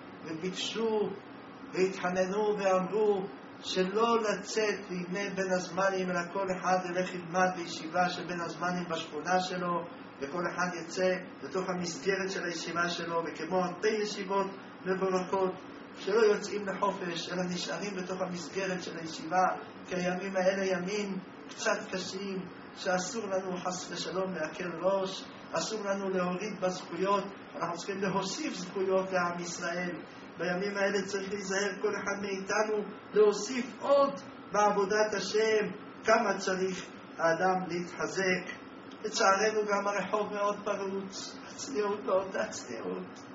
וביקשו והתחננו ואמרו שלא לצאת לימי בין הזמנים, אלא כל אחד ילך ילמד בישיבה של בין הזמנים בשכונה שלו, וכל אחד יצא לתוך המסגרת של הישיבה שלו, וכמו הרבה ישיבות מבורכות שלא יוצאים לחופש אלא נשארים בתוך המסגרת של הישיבה, כי הימים האלה ימים קצת קשים, שאסור לנו חס ושלום להקל ראש, אסור לנו להוריד בזכויות, אנחנו צריכים להוסיף זכויות לעם ישראל. בימים האלה צריך להיזהר כל אחד מאיתנו להוסיף עוד בעבודת השם. כמה צריך האדם להתחזק. לצערנו גם הרחוב מאוד פרוץ, הצניעות לא אותה צניעות,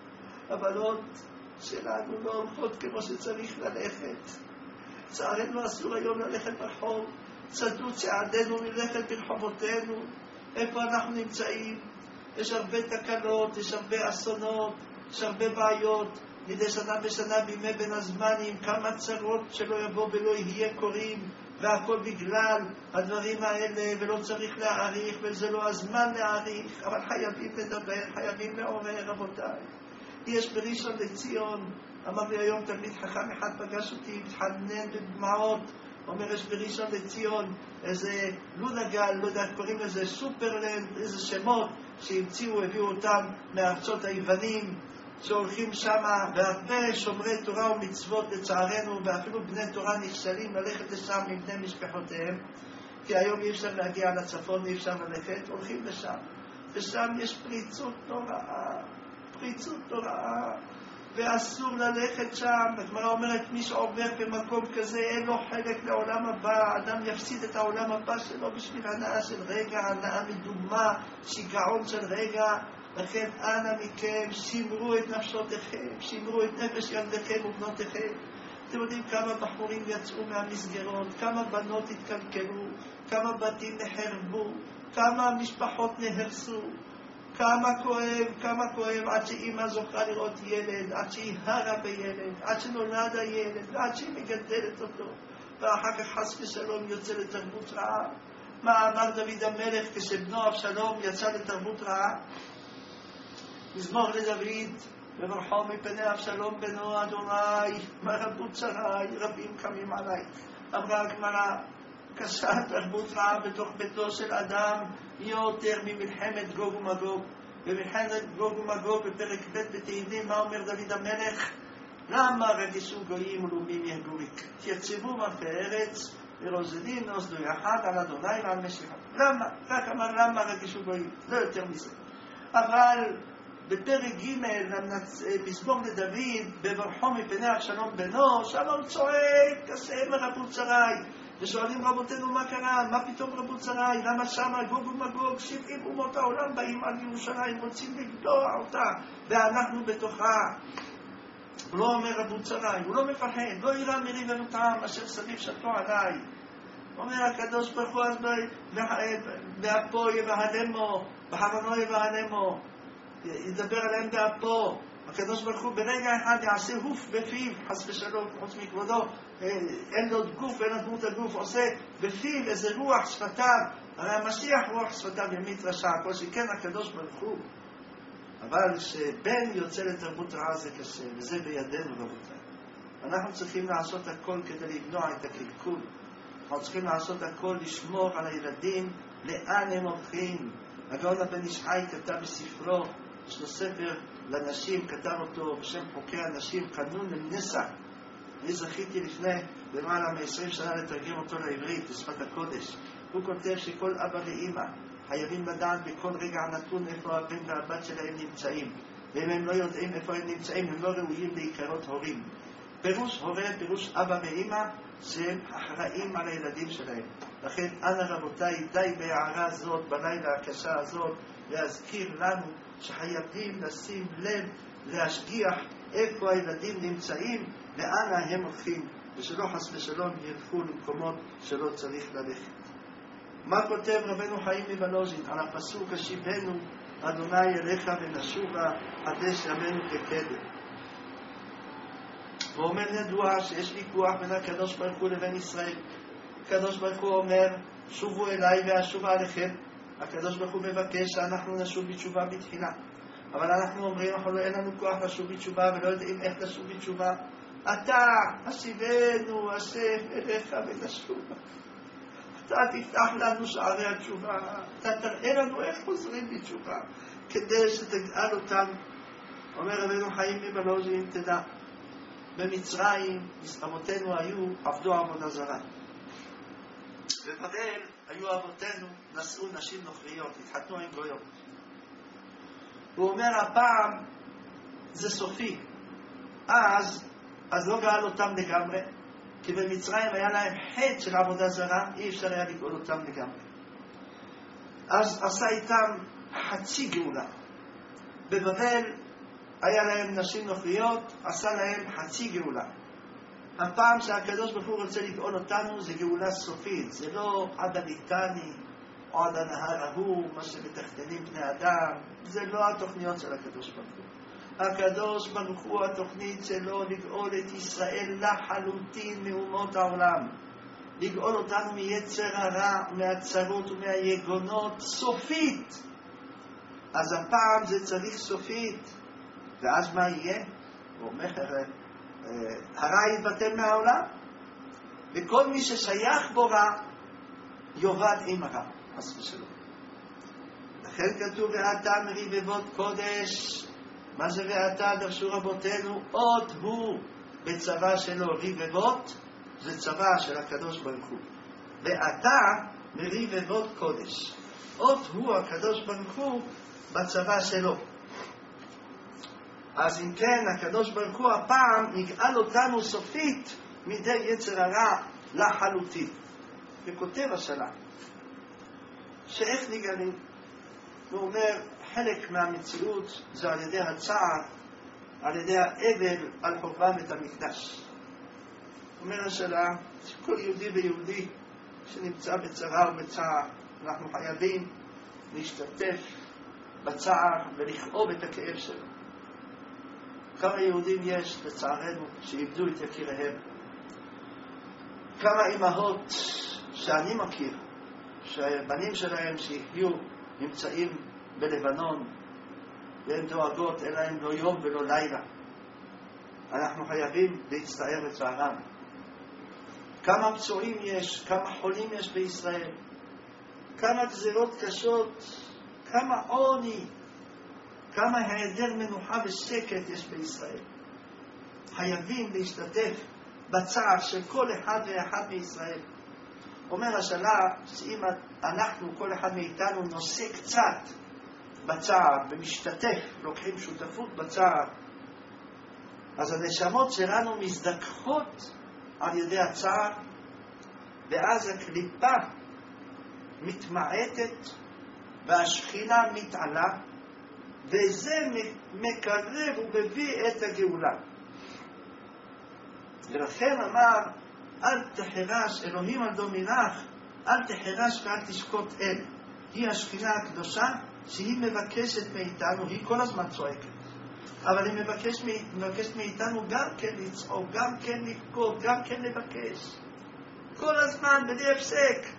הבנות שלנו לא הולכות כמו שצריך ללכת. לצערנו אסור היום ללכת ברחוב, צדו צעדינו מלכת ברחובותינו. איפה אנחנו נמצאים? יש הרבה תקלות, יש הרבה אסונות, יש הרבה בעיות. מדי שנה בשנה בימי בין הזמנים כמה צרות שלא יבוא ולא יהיה קוראים, והכל בגלל הדברים האלה, ולא צריך להעריך, וזה לא הזמן להעריך, אבל חייבים לדבר, חייבים לעורר. רבותיי, יש בראשון לציון, אמר לי היום תלמיד חכם אחד פגש אותי, מתחנן בדמעות, אומר יש בראשון לציון איזה לונגל, לא יודע, קוראים לזה סופרלנד, איזה שמות שהמציאו, הביאו אותם מארצות היוונים, שהולכים שם, והרבה שומרי תורה ומצוות לצערנו, ואפילו בני תורה נכשלים ללכת לשם עם בני משפחותיהם, כי היום אי אפשר להגיע לצפון, אי אפשר ללכת, הולכים לשם, ושם יש פריצות נוראה, פריצות נוראה, ואסור ללכת שם. הגמרא אומרת מי שעובר במקום כזה אין לו חלק לעולם הבא, אדם יפסיד את העולם הבא שלו בשביל הנאה של רגע, הנאה מדומה, שיגעון של רגע. לכן אנא מכם, שמרו את נפשותיכם, שמרו את נפש ילדיכם ובנותיכם. אתם יודעים כמה בחורים יצאו מהמסגרות, כמה בנות התקלקלו, כמה בתים נחרבו, כמה משפחות נהרסו, כמה כואב, כמה כואב, עד שאימא זוכה לראות ילד, עד שהיא הרה בילד, עד שנולד הילד, ועד שהיא מגדלת אותו, ואחר כך חס ושלום יוצא לתרבות רעה. מה אמר דוד המלך כשבנו אבשלום יצא לתרבות רעה? מזמור לדוד, בברכו מפני אבשלום בנו, אדוני, מה רבות צרי, רבים קמים עליי. אמרה הגמרא, קשה תרבות רעה בתוך ביתו של אדם יותר ממלחמת גוג ומגוג. במלחמת גוג ומגוג בפרק ב' בתהילים, מה אומר דוד המלך? למה רגישו גויים ולאומים יהגו ריק? תייצבו מלכי ארץ ורוזנים נוסדו יחד על אדוני ועל משיחו. למה? רק אמר למה רגישו גויים, לא יותר מזה. אבל בפרק ג' מזמור לדוד, בברכו מפני אבשלום בנו, שם הוא צועק, קשה מרבות צרי. ושואלים רבותינו מה קרה, מה פתאום רבות צרי, למה שמה גוג ומגוג, שבעים אומות העולם באים על ירושלים, רוצים לגדוע אותה, ואנחנו בתוכה. הוא לא אומר רבות צרי, הוא לא מפחד, לא יראה מריבנותם אשר סביב שתו עליי. אומר הקדוש ברוך הוא אז באפו יבהלמו, בחבנו יבהלמו, ידבר עליהם באפו. הקדוש ברוך הוא ברגע אחד יעשה הוף בפיו, חס ושלום, חוץ מכבודו, אין לו גוף, אין לו דמות הגוף, עושה בפיו איזה רוח שפתיו, הרי המשיח רוח שפתיו ימית רשע, כל שכן הקדוש ברוך הוא. אבל שבן יוצא לתרבות רעה זה קשה, וזה בידינו רבותיי. אנחנו צריכים לעשות הכל כדי למנוע את הקלקול. אנחנו צריכים לעשות הכל לשמור על הילדים, לאן הם הולכים. הגאון הבן איש חי כתב בספרו, יש לו ספר לנשים, כתב אותו בשם חוקי הנשים, קנון לנסח. אני זכיתי לפני למעלה מ-עשרים שנה לתרגם אותו לעברית, לשפת הקודש. הוא כותב שכל אבא ואמא חייבים לדעת בכל רגע נתון איפה הבן והבת שלהם נמצאים. ואם הם לא יודעים איפה הם נמצאים, הם לא ראויים להיקרות הורים. פירוש הורה, פירוש אבא ואמא, שהם אחראים על הילדים שלהם. לכן אנא רבותיי, די בהערה הזאת, בלילה הקשה הזאת, להזכיר לנו שחייבים לשים לב, להשגיח איפה הילדים נמצאים, ואנה הם הולכים, ושלא חס ושלום ילכו למקומות שלא צריך ללכת. מה כותב רבנו חיים מוולוז'ין על הפסוק השיבנו אדוני אליך ונשובה חדש ימינו כקדם? הוא אומר ידוע שיש ויכוח בין הקדוש ברוך הוא לבין ישראל. הקדוש ברוך הוא אומר שובו אליי ואשובה עליכם. הקדוש ברוך הוא מבקש שאנחנו נשוב בתשובה בתחילה, אבל אנחנו אומרים אנחנו אין לנו כוח לשוב בתשובה ולא יודעים איך לשוב בתשובה. אתה השיבנו השם אליך ונשובה, אתה תפתח לנו שערי התשובה, אתה תראה לנו איך חוזרים בתשובה כדי שתגאל אותם. אומר רבנו חיים מוולוז'ין, תדע, במצרים אבותינו היו עבדו עבודה זרה, בבבל היו אבותינו נשאו נשים נוכריות, התחתנו עם גויות. הוא אומר הפעם זה סופי, אז אז לא גאל אותם לגמרי, כי במצרים היה להם חטא של עבודה זרה, אי אפשר היה לגאול אותם לגמרי. אז עשה איתם חצי גאולה. בבבל היה להם נשים נוכריות, עשה להם חצי גאולה. הפעם שהקדוש ברוך הוא רוצה לגאול אותנו זה גאולה סופית, זה לא עד הליטני או עד הנהר ההוא, מה שמתכננים בני אדם, זה לא התוכניות של הקדוש ברוך הוא. הקדוש ברוך הוא התוכנית שלו לגאול את ישראל לחלוטין מאומות העולם, לגאול אותנו מיצר הרע, מהצרות ומהיגונות סופית. אז הפעם זה צריך סופית, ואז מה יהיה? הוא אומר הרע יתבטל מהעולם, וכל מי ששייך בו רע יאבד עם הרע, חס ושלום. לכן כתוב ואתה מרבבות קודש. מה זה ואתה? דרשו רבותינו, עוד הוא בצבא שלו. רבבות זה צבא של הקדוש ברוך הוא, ואתה מרבבות קודש, עוד הוא הקדוש ברוך הוא בצבא שלו. אז אם כן הקדוש ברוך הוא הפעם נגאל אותנו סופית מידי יצר הרע לחלוטין. וכותב השאלה שאיך נגאלים? הוא אומר חלק מהמציאות זה על ידי הצער, על ידי האבל על חורבן בית המקדש. אומר השאלה שכל יהודי ויהודי שנמצא בצרה ובצער אנחנו חייבים להשתתף בצער ולכאוב את הכאב שלו. כמה יהודים יש לצערנו שאיבדו את יקיריהם. כמה אמהות שאני מכיר שהבנים שלהם שהחיו נמצאים בלבנון והן דואגות, אין להם לא יום ולא לילה. אנחנו חייבים להצטער בצערם. כמה פצועים יש, כמה חולים יש בישראל, כמה גזירות קשות, כמה עוני, כמה היעדר מנוחה ושקט יש בישראל. חייבים להשתתף בצער של כל אחד ואחד מישראל. אומר השאלה שאם אנחנו, כל אחד מאיתנו, נושא קצת בצער ומשתתף, לוקחים שותפות בצער, אז הנשמות שלנו מזדככות על ידי הצער, ואז הקליפה מתמעטת והשכינה מתעלה, וזה מקרב ומביא את הגאולה. ולכן אמר, אל תחרש, אלוהים על דומינך, אל תחרש ואל תשקוט אל. היא השכינה הקדושה שהיא מבקשת מאיתנו, היא כל הזמן צועקת. אבל היא מבקש, מבקשת מאיתנו גם כן לצעוק, גם כן לבכות, גם כן לבקש. כל הזמן, בלי הפסק.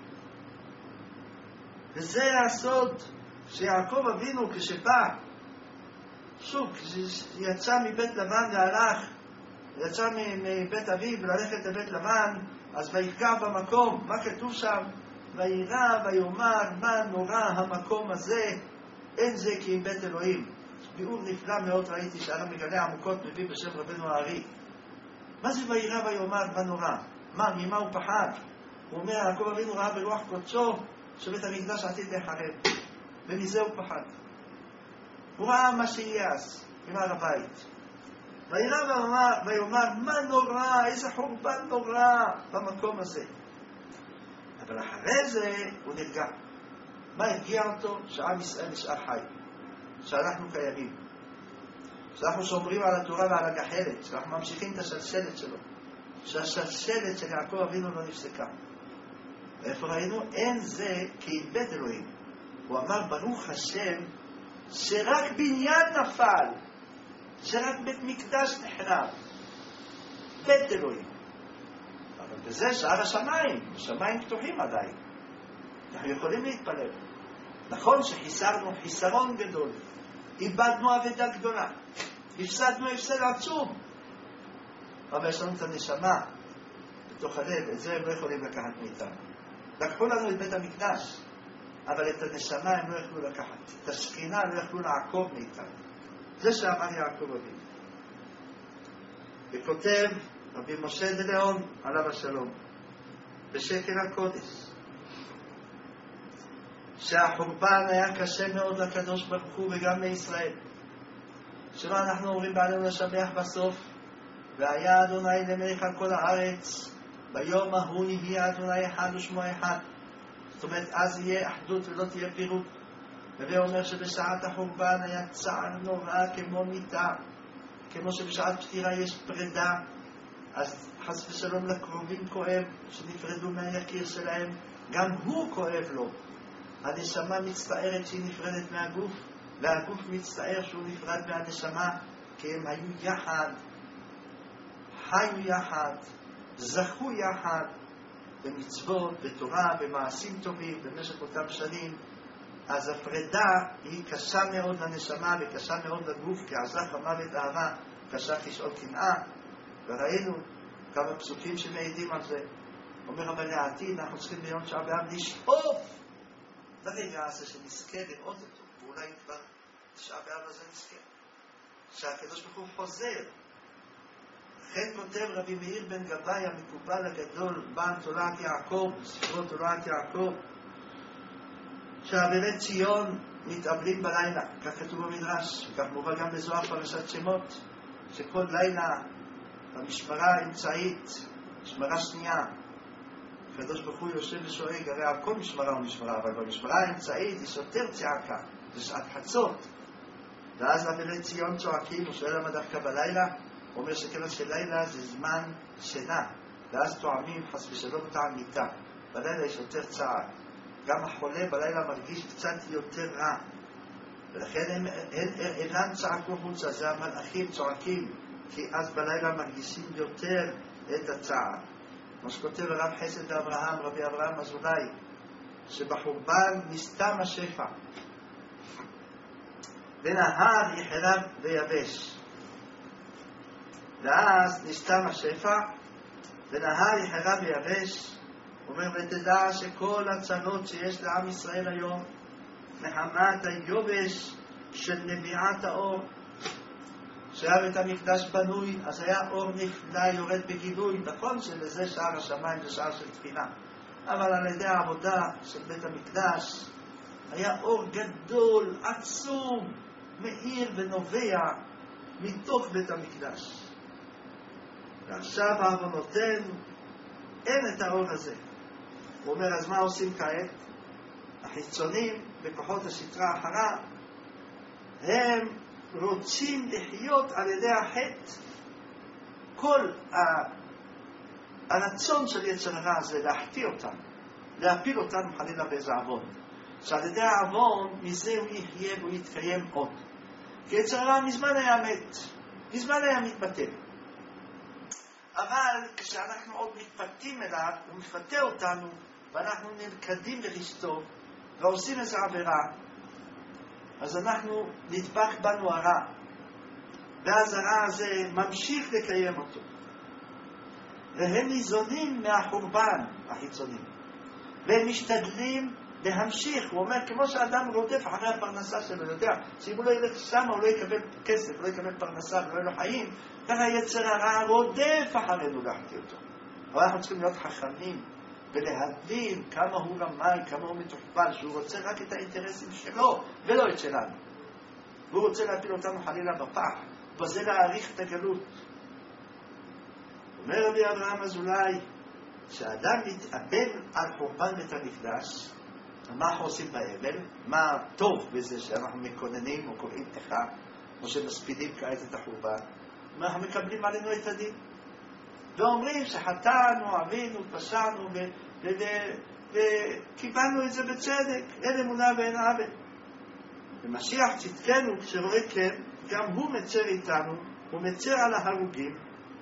וזה הסוד שיעקב אבינו כשבא, שוב, כשיצא מבית לבן והלך, יצא מבית אביו ללכת לבית לבן, אז ויפגע במקום. מה כתוב שם? וירא ויאמר, מה נורא המקום הזה, אין זה כי עם בית אלוהים. ביאור נפלא מאוד ראיתי שהרב מגלה עמוקות מביא בשם רבנו הארי. מה זה וירא ויאמר, מה נורא? מה, ממה הוא פחד? הוא אומר, יעקב אבינו ראה ברוח קודשו שבית המקדש עתיד להיחרב, ומזה הוא פחד. הוא ראה מה שיהיה אז עם הר הבית. וירא ויאמר, מה נורא, איזה חורבן נורא במקום הזה. אבל אחרי זה הוא נרגע. מה הרגיע אותו? שעם ישראל נשאר חי, שאנחנו קיימים, שאנחנו שומרים על התורה ועל הגחלת, שאנחנו ממשיכים את השלשלת שלו, שהשלשלת של יעקב אבינו לא נפסקה. ואיפה ראינו? אין זה כי עם בית אלוהים. הוא אמר ברוך השם שרק בניין נפל, שרק בית מקדש נחרב, בית אלוהים. אבל בזה שער השמיים, השמיים פתוחים עדיין, אנחנו יכולים להתפלל. נכון שחיסרנו חיסרון גדול, איבדנו אבדה גדולה, הפסדנו הפסד עצום, אבל יש לנו את הנשמה בתוך הלב, את זה הם לא יכולים לקחת מאיתנו. לקחו לנו את בית המקדש, אבל את הנשמה הם לא יכלו לקחת, את השכינה לא יכלו לעקוב מאיתנו. זה שאמר יעקב אבינו. וכותב רבי משה דליאון עליו השלום בשקל הקודש, שהחורבן היה קשה מאוד לקדוש ברוך הוא וגם לישראל. שלא אנחנו אומרים בעלינו לשבח בסוף, והיה אדוני למלך על כל הארץ, ביום ההוא נהיה אדוני אחד ושמו אחד. זאת אומרת, אז יהיה אחדות ולא תהיה פירוק. והוא אומר שבשעת החורבן היה צער נורא כמו מיתה, כמו שבשעת פטירה יש פרידה, אז חס ושלום לקרובים כואב שנפרדו מהיקיר שלהם, גם הוא כואב לו. הנשמה מצטערת שהיא נפרדת מהגוף, והגוף מצטער שהוא נפרד מהנשמה, כי הם היו יחד, חיו יחד, זכו יחד במצוות, בתורה, במעשים טובים במשך אותם שנים. אז הפרידה היא קשה מאוד לנשמה וקשה מאוד לגוף, כי עזך המוות אהבה, קשה כשאול קנאה. וראינו כמה פסוקים שמעידים על זה. אומר אבל לעתיד אנחנו צריכים ביום תשעה באב לשאוף לרגע הזה שנזכה לראות אותו, ואולי כבר תשעה באב הזה נזכה, שהקדוש ברוך הוא חוזר. לכן כותב רבי מאיר בן גבאי המקובל הגדול, בעל תולעת יעקב, ספרו תולעת יעקב, שאבלי ציון מתאבלים בלילה, כך כתוב במדרש, וכך מובא גם בזוהר פרשת שמות, שכל לילה במשמרה האמצעית, משמרה שנייה, הקדוש ברוך הוא יושב ושואג, הרי על כל משמרה ומשמרה, אבל במשמרה האמצעית יש יותר צעקה, זה שעת חצות, ואז אבלי ציון צועקים, הוא שואל למה דווקא בלילה, הוא אומר שכיוון שלילה זה זמן שינה, ואז תואמים חס ושלום את העמיתה, בלילה יש יותר צעק. גם החולה בלילה מרגיש קצת יותר רע. ולכן הם, הם, הם אינם צעקו חוצה, זה המלאכים צועקים, כי אז בלילה מרגישים יותר את הצער. כמו שכותב הרב חסד אברהם, רבי אברהם אזולאי, שבחורבן נסתם השפע, ונהר יחלב ויבש. ואז נסתם השפע, ונהר יחלב ויבש, אומר, ותדע שכל הצרות שיש לעם ישראל היום, מחמת היובש של נביעת האור, שהיה בית המקדש בנוי, אז היה אור נפלא יורד בגילוי, נכון שלזה שער השמיים זה שער של תפילה, אבל על ידי העבודה של בית המקדש היה אור גדול, עצום, מאיר ונובע מתוך בית המקדש. ועכשיו בעוונותינו אין את האור הזה. הוא אומר, אז מה עושים כעת? החיצונים בכוחות הסטרה אחרה, הם רוצים לחיות על ידי החטא. כל הרצון של יצר הרע זה להחטיא אותם, להפיל אותם חלילה באיזה עוון, שעל ידי העוון מזה הוא יחיה והוא יתקיים עוד. כי יצר הרע מזמן היה מת, מזמן היה מתבטל. אבל כשאנחנו עוד מתפתים אליו, הוא מפתה אותנו, ואנחנו נלכדים לרשתו ועושים איזו עבירה, אז אנחנו נדבק בנו הרע, ואז הרע הזה ממשיך לקיים אותו, והם ניזונים מהחורבן החיצוני, והם משתדלים להמשיך. הוא אומר, כמו שאדם רודף אחרי הפרנסה שלו, יודע שאם הוא לא ילך שם הוא לא יקבל כסף, לא יקבל פרנסה ולא יהיה לו חיים, ככה יצר הרע רודף אחרינו להחטיא אותו. אבל אנחנו צריכים להיות חכמים ולהבין כמה הוא רמאי, כמה הוא מתוחבל, שהוא רוצה רק את האינטרסים שלו ולא את שלנו, והוא רוצה להפיל אותנו חלילה בפח, וזה להאריך את הגלות. אומר רבי אברהם אזולאי, שאדם מתאבל על חורבן בית המקדש, מה אנחנו עושים באבל? מה טוב בזה שאנחנו מקוננים או קוראים תיכה או שמספידים כעת את החורבן? אנחנו מקבלים עלינו את הדין ואומרים שחטאנו, עבינו, פשענו וקיבלנו את זה בצדק, אין אמונה ואין עוול. ומשיח צדקנו כשרואה כן, גם הוא מצר איתנו, הוא מצר על ההרוגים,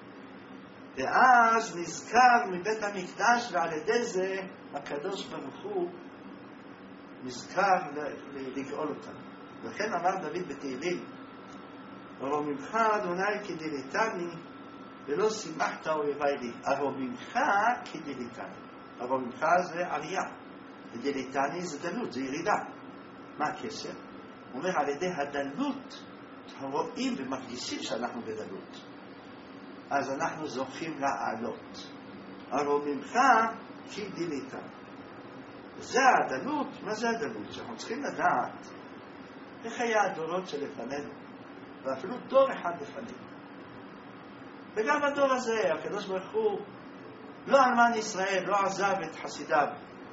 ואז נזכר מבית המקדש, ועל ידי זה הקדוש ברוך הוא נזכר לגאול אותנו. וכן אמר דוד בתהילים, הרוממך אדוני כדליתני ולא שימחת אויבי לי. הרוממך כדליתני, הרוממך זה עלייה, ודליתני זה דלות, זה ירידה. מה הקשר? הוא אומר, על ידי הדלות אנחנו רואים ומרגישים שאנחנו בדלות, אז אנחנו זוכים לעלות. הרוממך כדליתני, זה הדלות. מה זה הדלות? שאנחנו צריכים לדעת איך היה הדורות שלפנינו, ואפילו דור אחד לפנינו, וגם הדור הזה הקדוש ברוך הוא לא אלמן ישראל, לא עזב את חסידיו.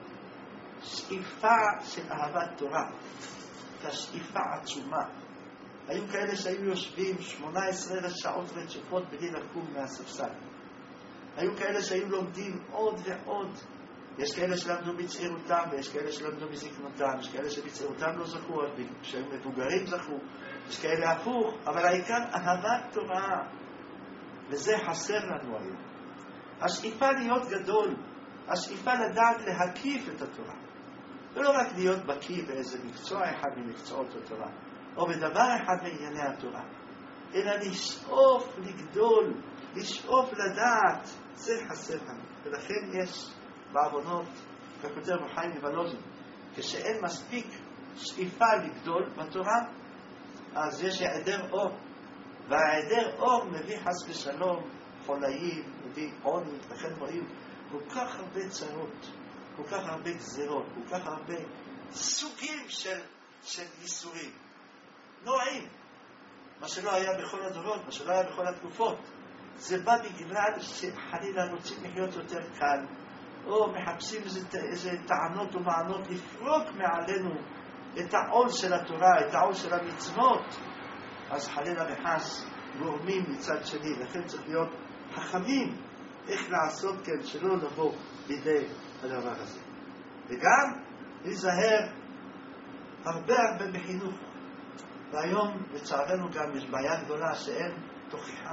שאיפה של אהבת תורה, כשאיפה עצומה. היו כאלה שהיו יושבים שמונה עשרה שעות רצופות בלי לקום מהספסל. היו כאלה שהיו לומדים עוד ועוד. יש כאלה שלמדו בצעירותם ויש כאלה שלמדו בזקנותם, יש כאלה שבצעירותם לא זכו, כשהם מבוגרים זכו, יש כאלה הפוך, אבל העיקר אהבת תורה, וזה חסר לנו היום. השאיפה להיות גדול, השאיפה לדעת להקיף את התורה, ולא רק להיות בקיא באיזה מקצוע אחד ממקצועות התורה או בדבר אחד מענייני התורה, אלא לשאוף לגדול, לשאוף לדעת. זה חסר לנו. ולכן יש בעוונות, ככותב חיים מוולוז'ין, כשאין מספיק שאיפה לגדול בתורה, אז יש היעדר אור, וההיעדר אור מביא חס ושלום חולאים, מביא עוני. לכן רואים כל כך הרבה צרות, כל כך הרבה גזירות, כל כך הרבה סוגים של, של ייסורים נוראים, מה שלא היה בכל הדורות, מה שלא היה בכל התקופות. זה בא בגלל שחלילה רוצים לחיות יותר קל, או מחפשים איזה, איזה טענות ומענות לפרוק מעלינו את העול של התורה, את העול של המצוות, אז חלילה וחס גורמים מצד שני. לכן צריך להיות חכמים איך לעשות כן, שלא לבוא בידי הדבר הזה. וגם להיזהר הרבה הרבה בחינוך. והיום לצערנו גם יש בעיה גדולה שאין תוכיחה.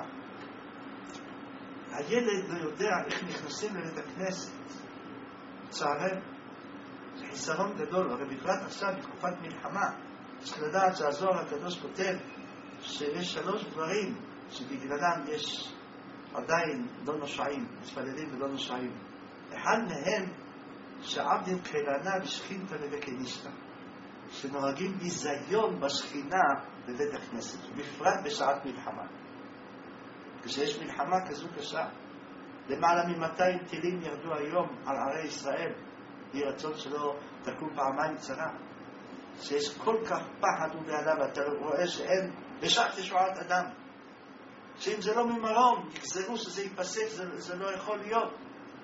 הילד לא יודע איך נכנסים לבית הכנסת. לצערנו, זה חיסרון גדול, הרי בפרט עכשיו בתקופת מלחמה, צריך לדעת שהזוהר הקדוש כותב שיש שלוש דברים שבגללם יש עדיין לא נושעים, מתפללים ולא נושעים. אחד מהם שעבדים קהילנה בשכינתא ובקנישתא, שנוהגים ביזיון בשכינה בבית הכנסת, בפרט בשעת מלחמה. כשיש מלחמה כזו קשה, למעלה ממאתיים טילים ירדו היום על ערי ישראל, יהי רצון שלא תקום פעמיים צרה, שיש כל כך פחד ובהלה, ואתה רואה שאין בשעת ישועת אדם, שאם זה לא ממרום יגזרו שזה ייפסק, זה, זה לא יכול להיות.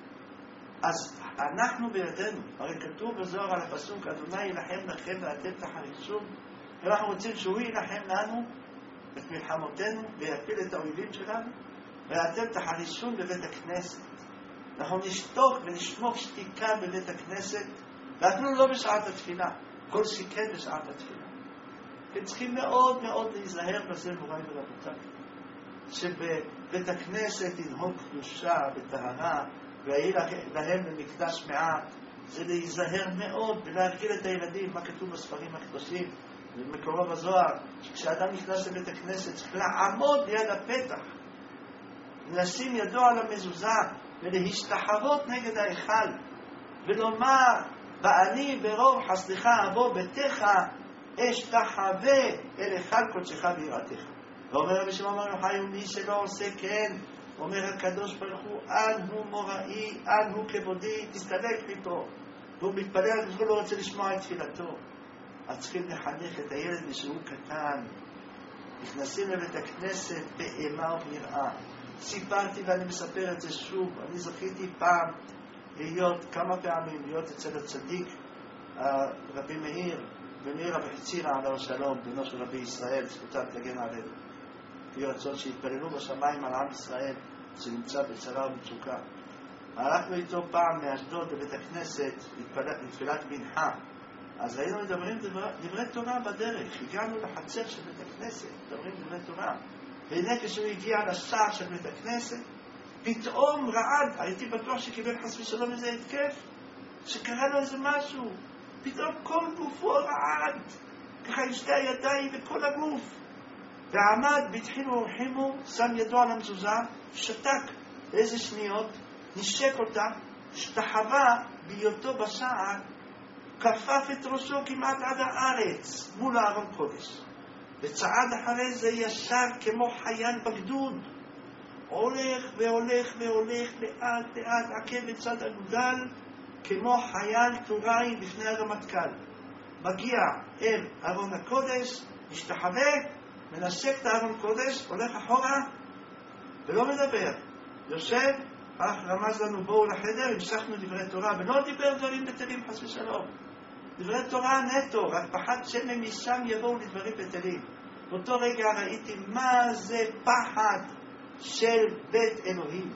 אז אנחנו בידינו, הרי כתוב בזוהר על הפסוק, אדוני ילחם לכם ואתם תחרישון, ואנחנו רוצים שהוא ילחם לנו את מלחמותינו ויפיל את האויבים שלנו, ואתם תחרישון בבית הכנסת. אנחנו נשתוק ונשמוק שתיקה בבית הכנסת, ואפילו לא בשעת התפילה, כל שכן בשעת התפילה. וצריכים מאוד מאוד להיזהר בזה, מוריי ורבותיי, שבבית הכנסת ינהוג קדושה וטהרה, ויהי להם במקדש מעט. זה להיזהר מאוד ולהרגיל את הילדים, מה כתוב בספרים הקדושים במקורו בזוהר, שכשאדם נכנס לבית הכנסת צריך לעמוד ליד הפתח, לשים ידו על המזוזה ולהשתחוות נגד ההיכל ולומר, בעלי ברוב חסדך אבוא ביתך אשתחווה אל היכל קודשך ויראתך. ואומר רבי שמעון בר יוחאי, ומי שלא עושה כן, אומר הקדוש ברוך הוא, אן הוא מוראי, אן הוא כבודי, תסתלק מפה. והוא מתפלל, הוא לא רוצה לשמוע את תפילתו. אז צריכים לחנך את הילד משהוא קטן. נכנסים לבית הכנסת באימה וביראה. סיפרתי ואני מספר את זה שוב, אני זכיתי פעם להיות כמה פעמים, להיות אצל הצדיק רבי מאיר, ומאיר רבי חצירא עליו השלום, בנו של רבי ישראל, זכותם תגן עלינו. יהי רצון שהתפללו בשמיים על עם ישראל שנמצא בצרה ובמצוקה. הלכנו איתו פעם מאשדוד לבית הכנסת לתפילת מנחה, אז היינו מדברים דברי, דברי תורה בדרך. הגענו לחצר של בית הכנסת, מדברים דברי תורה, והנה כשהוא הגיע לשער של בית הכנסת, פתאום רעד, הייתי בטוח שקיבל חס ושלום איזה התקף, שקרה לו איזה משהו, פתאום כל גופו רעד, ככה עם שתי הידיים וכל הגוף, ועמד, בתחילו ורחימו, שם ידו על המזוזה, שתק לאיזה שניות, נשק אותה, השתחווה בהיותו בשער, כפף את ראשו כמעט עד הארץ, מול הארון קודש, וצעד אחרי זה ישר כמו חייל בגדוד, הולך והולך והולך לאט לאט עקב בצד הגודל, כמו חייל טוראי לפני הרמטכ"ל. מגיע אל ארון הקודש, משתחווה, מנשק את הארון קודש, הולך אחורה ולא מדבר. יושב, אך רמז לנו בואו לחדר, המשכנו דברי תורה, ולא דיבר דברים בטלים חס ושלום. דברי תורה נטו, רק פחד שמא משם יבואו לדברים בטלים. באותו רגע ראיתי מה זה פחד של בית אלוהים.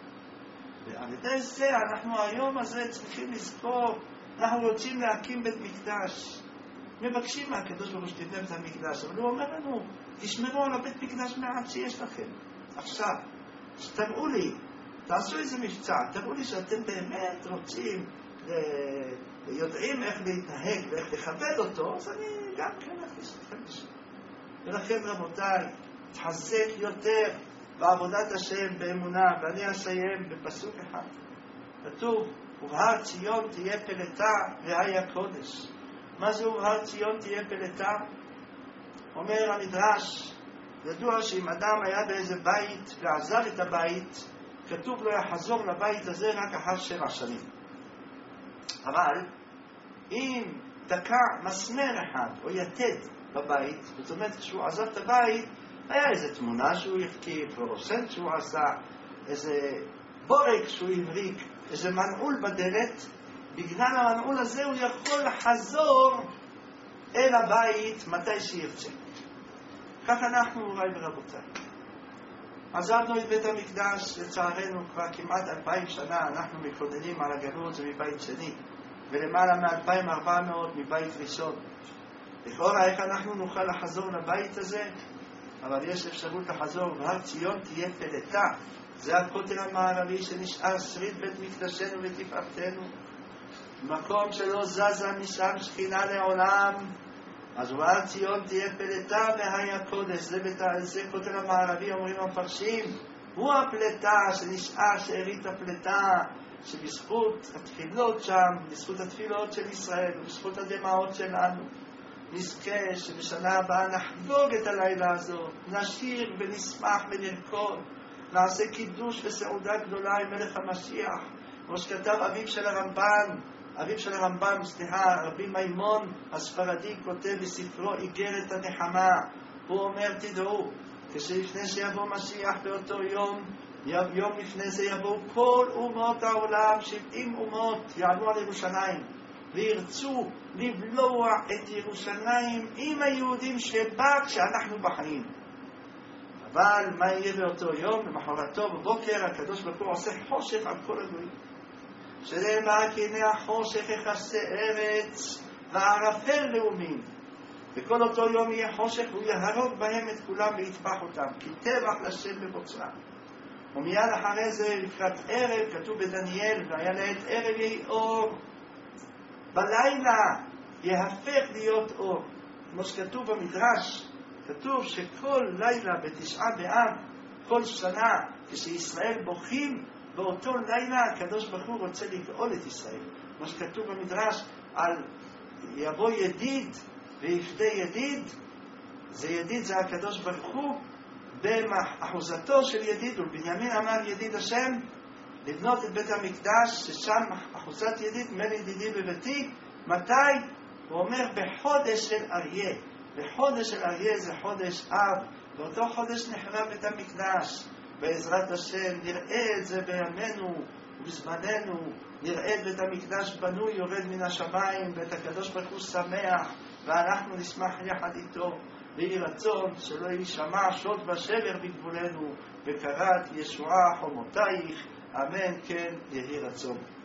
ועל ידי זה אנחנו היום הזה צריכים לזכור, אנחנו רוצים להקים בית מקדש. מבקשים מהקדוש ברוך הוא שתבנה את המקדש, אבל הוא אומר לנו, תשמרו על הבית מקדש מעט שיש לכם. עכשיו, תראו לי, תעשו איזה מבצע, תראו לי שאתם באמת רוצים, יודעים איך להתנהג ואיך לכבד אותו, אז אני גם כן אכניס אתכם לשם. ולכן רבותיי, תחזק יותר בעבודת השם באמונה, ואני אסיים בפסוק אחד. כתוב, ובהר ציון תהיה פלטה והיה קודש. מה זה ובהר ציון תהיה פלטה? אומר המדרש, ידוע שאם אדם היה באיזה בית ועזב את הבית, כתוב לו יחזור לבית הזה רק אחר שבע שנים. אבל אם תקע מסמר אחד או יתד בבית, זאת אומרת כשהוא עזב את הבית, היה איזו תמונה שהוא יפקיד, פלורוסנט שהוא עשה, איזה בורג שהוא הבריק, איזה מנעול בדלת, בגלל המנעול הזה הוא יכול לחזור אל הבית מתי שירצה. כך אנחנו אולי ברבותיי. עזבנו את בית המקדש, לצערנו כבר כמעט אלפיים שנה, אנחנו מתכוננים על הגלות מבית שני, ולמעלה מ-אלפיים וארבע מאות מבית ראשון. לכאורה איך אנחנו נוכל לחזור לבית הזה? אבל יש אפשרות לחזור, והר ציון תהיה פלטה. זה הכותל המערבי שנשאר שריד בית מקדשנו ותפארתנו. מקום שלא זזה משם שכינה לעולם. אז בהר ציון תהיה פלטה בהי הקודש. זה, בית, זה כותל המערבי, אומרים המפרשים. הוא הפלטה שנשאר שארית הפלטה, שבזכות התפילות שם, בזכות התפילות של ישראל, ובזכות הדמעות שלנו, נזכה שבשנה הבאה נחגוג את הלילה הזאת, נשיר ונשמח ונרקוד, נעשה קידוש וסעודה גדולה עם מלך המשיח. כמו שכתב אביו של הרמב"ן, אביו של הרמב"ן, סליחה, רבי מימון הספרדי כותב בספרו איגרת הנחמה, הוא אומר, תדעו, כשלפני שיבוא משיח באותו יום, יום לפני זה יבואו כל אומות העולם, שבעים אומות יעלו על ירושלים וירצו לבלוע את ירושלים עם היהודים שבה כשאנחנו בחיים. אבל מה יהיה באותו יום? למחרתו בבוקר הקדוש ברוך הוא עושה חושך על כל הגויים, שנאמר כי הנה החושך יכסה ארץ וערפל לאומים. בכל אותו יום יהיה חושך והוא יהרוג בהם את כולם ויטבח אותם, כי טבח לשם בבוצרם. ומיד אחרי זה לקראת ערב, כתוב בדניאל, והיה לעת ערב יהי אור, בלילה יהפך להיות אור. כמו שכתוב במדרש, כתוב שכל לילה בתשעה באב, כל שנה, כשישראל בוכים, באותו לילה הקדוש ברוך הוא רוצה לגאול את ישראל. כמו שכתוב במדרש על יבוא ידיד ויפדה ידיד, זה ידיד זה הקדוש ברוך הוא, באחוזתו של ידיד, ובנימין אמר ידיד השם, לבנות את בית המקדש, ששם אחוזת ידיד, מל ידידי בביתי. מתי? הוא אומר בחודש של אריה. בחודש של אריה זה חודש אב, באותו חודש נחרב בית המקדש. בעזרת השם נראה את זה בימינו ובזמננו, נראה את בית המקדש בנוי יורד מן השמיים, ואת הקדוש ברוך הוא שמח, ואנחנו נשמח יחד איתו. ויהי רצון שלא יישמע שוד ושבר בגבולנו, וקראת ישועה חומותייך, אמן כן יהי רצון.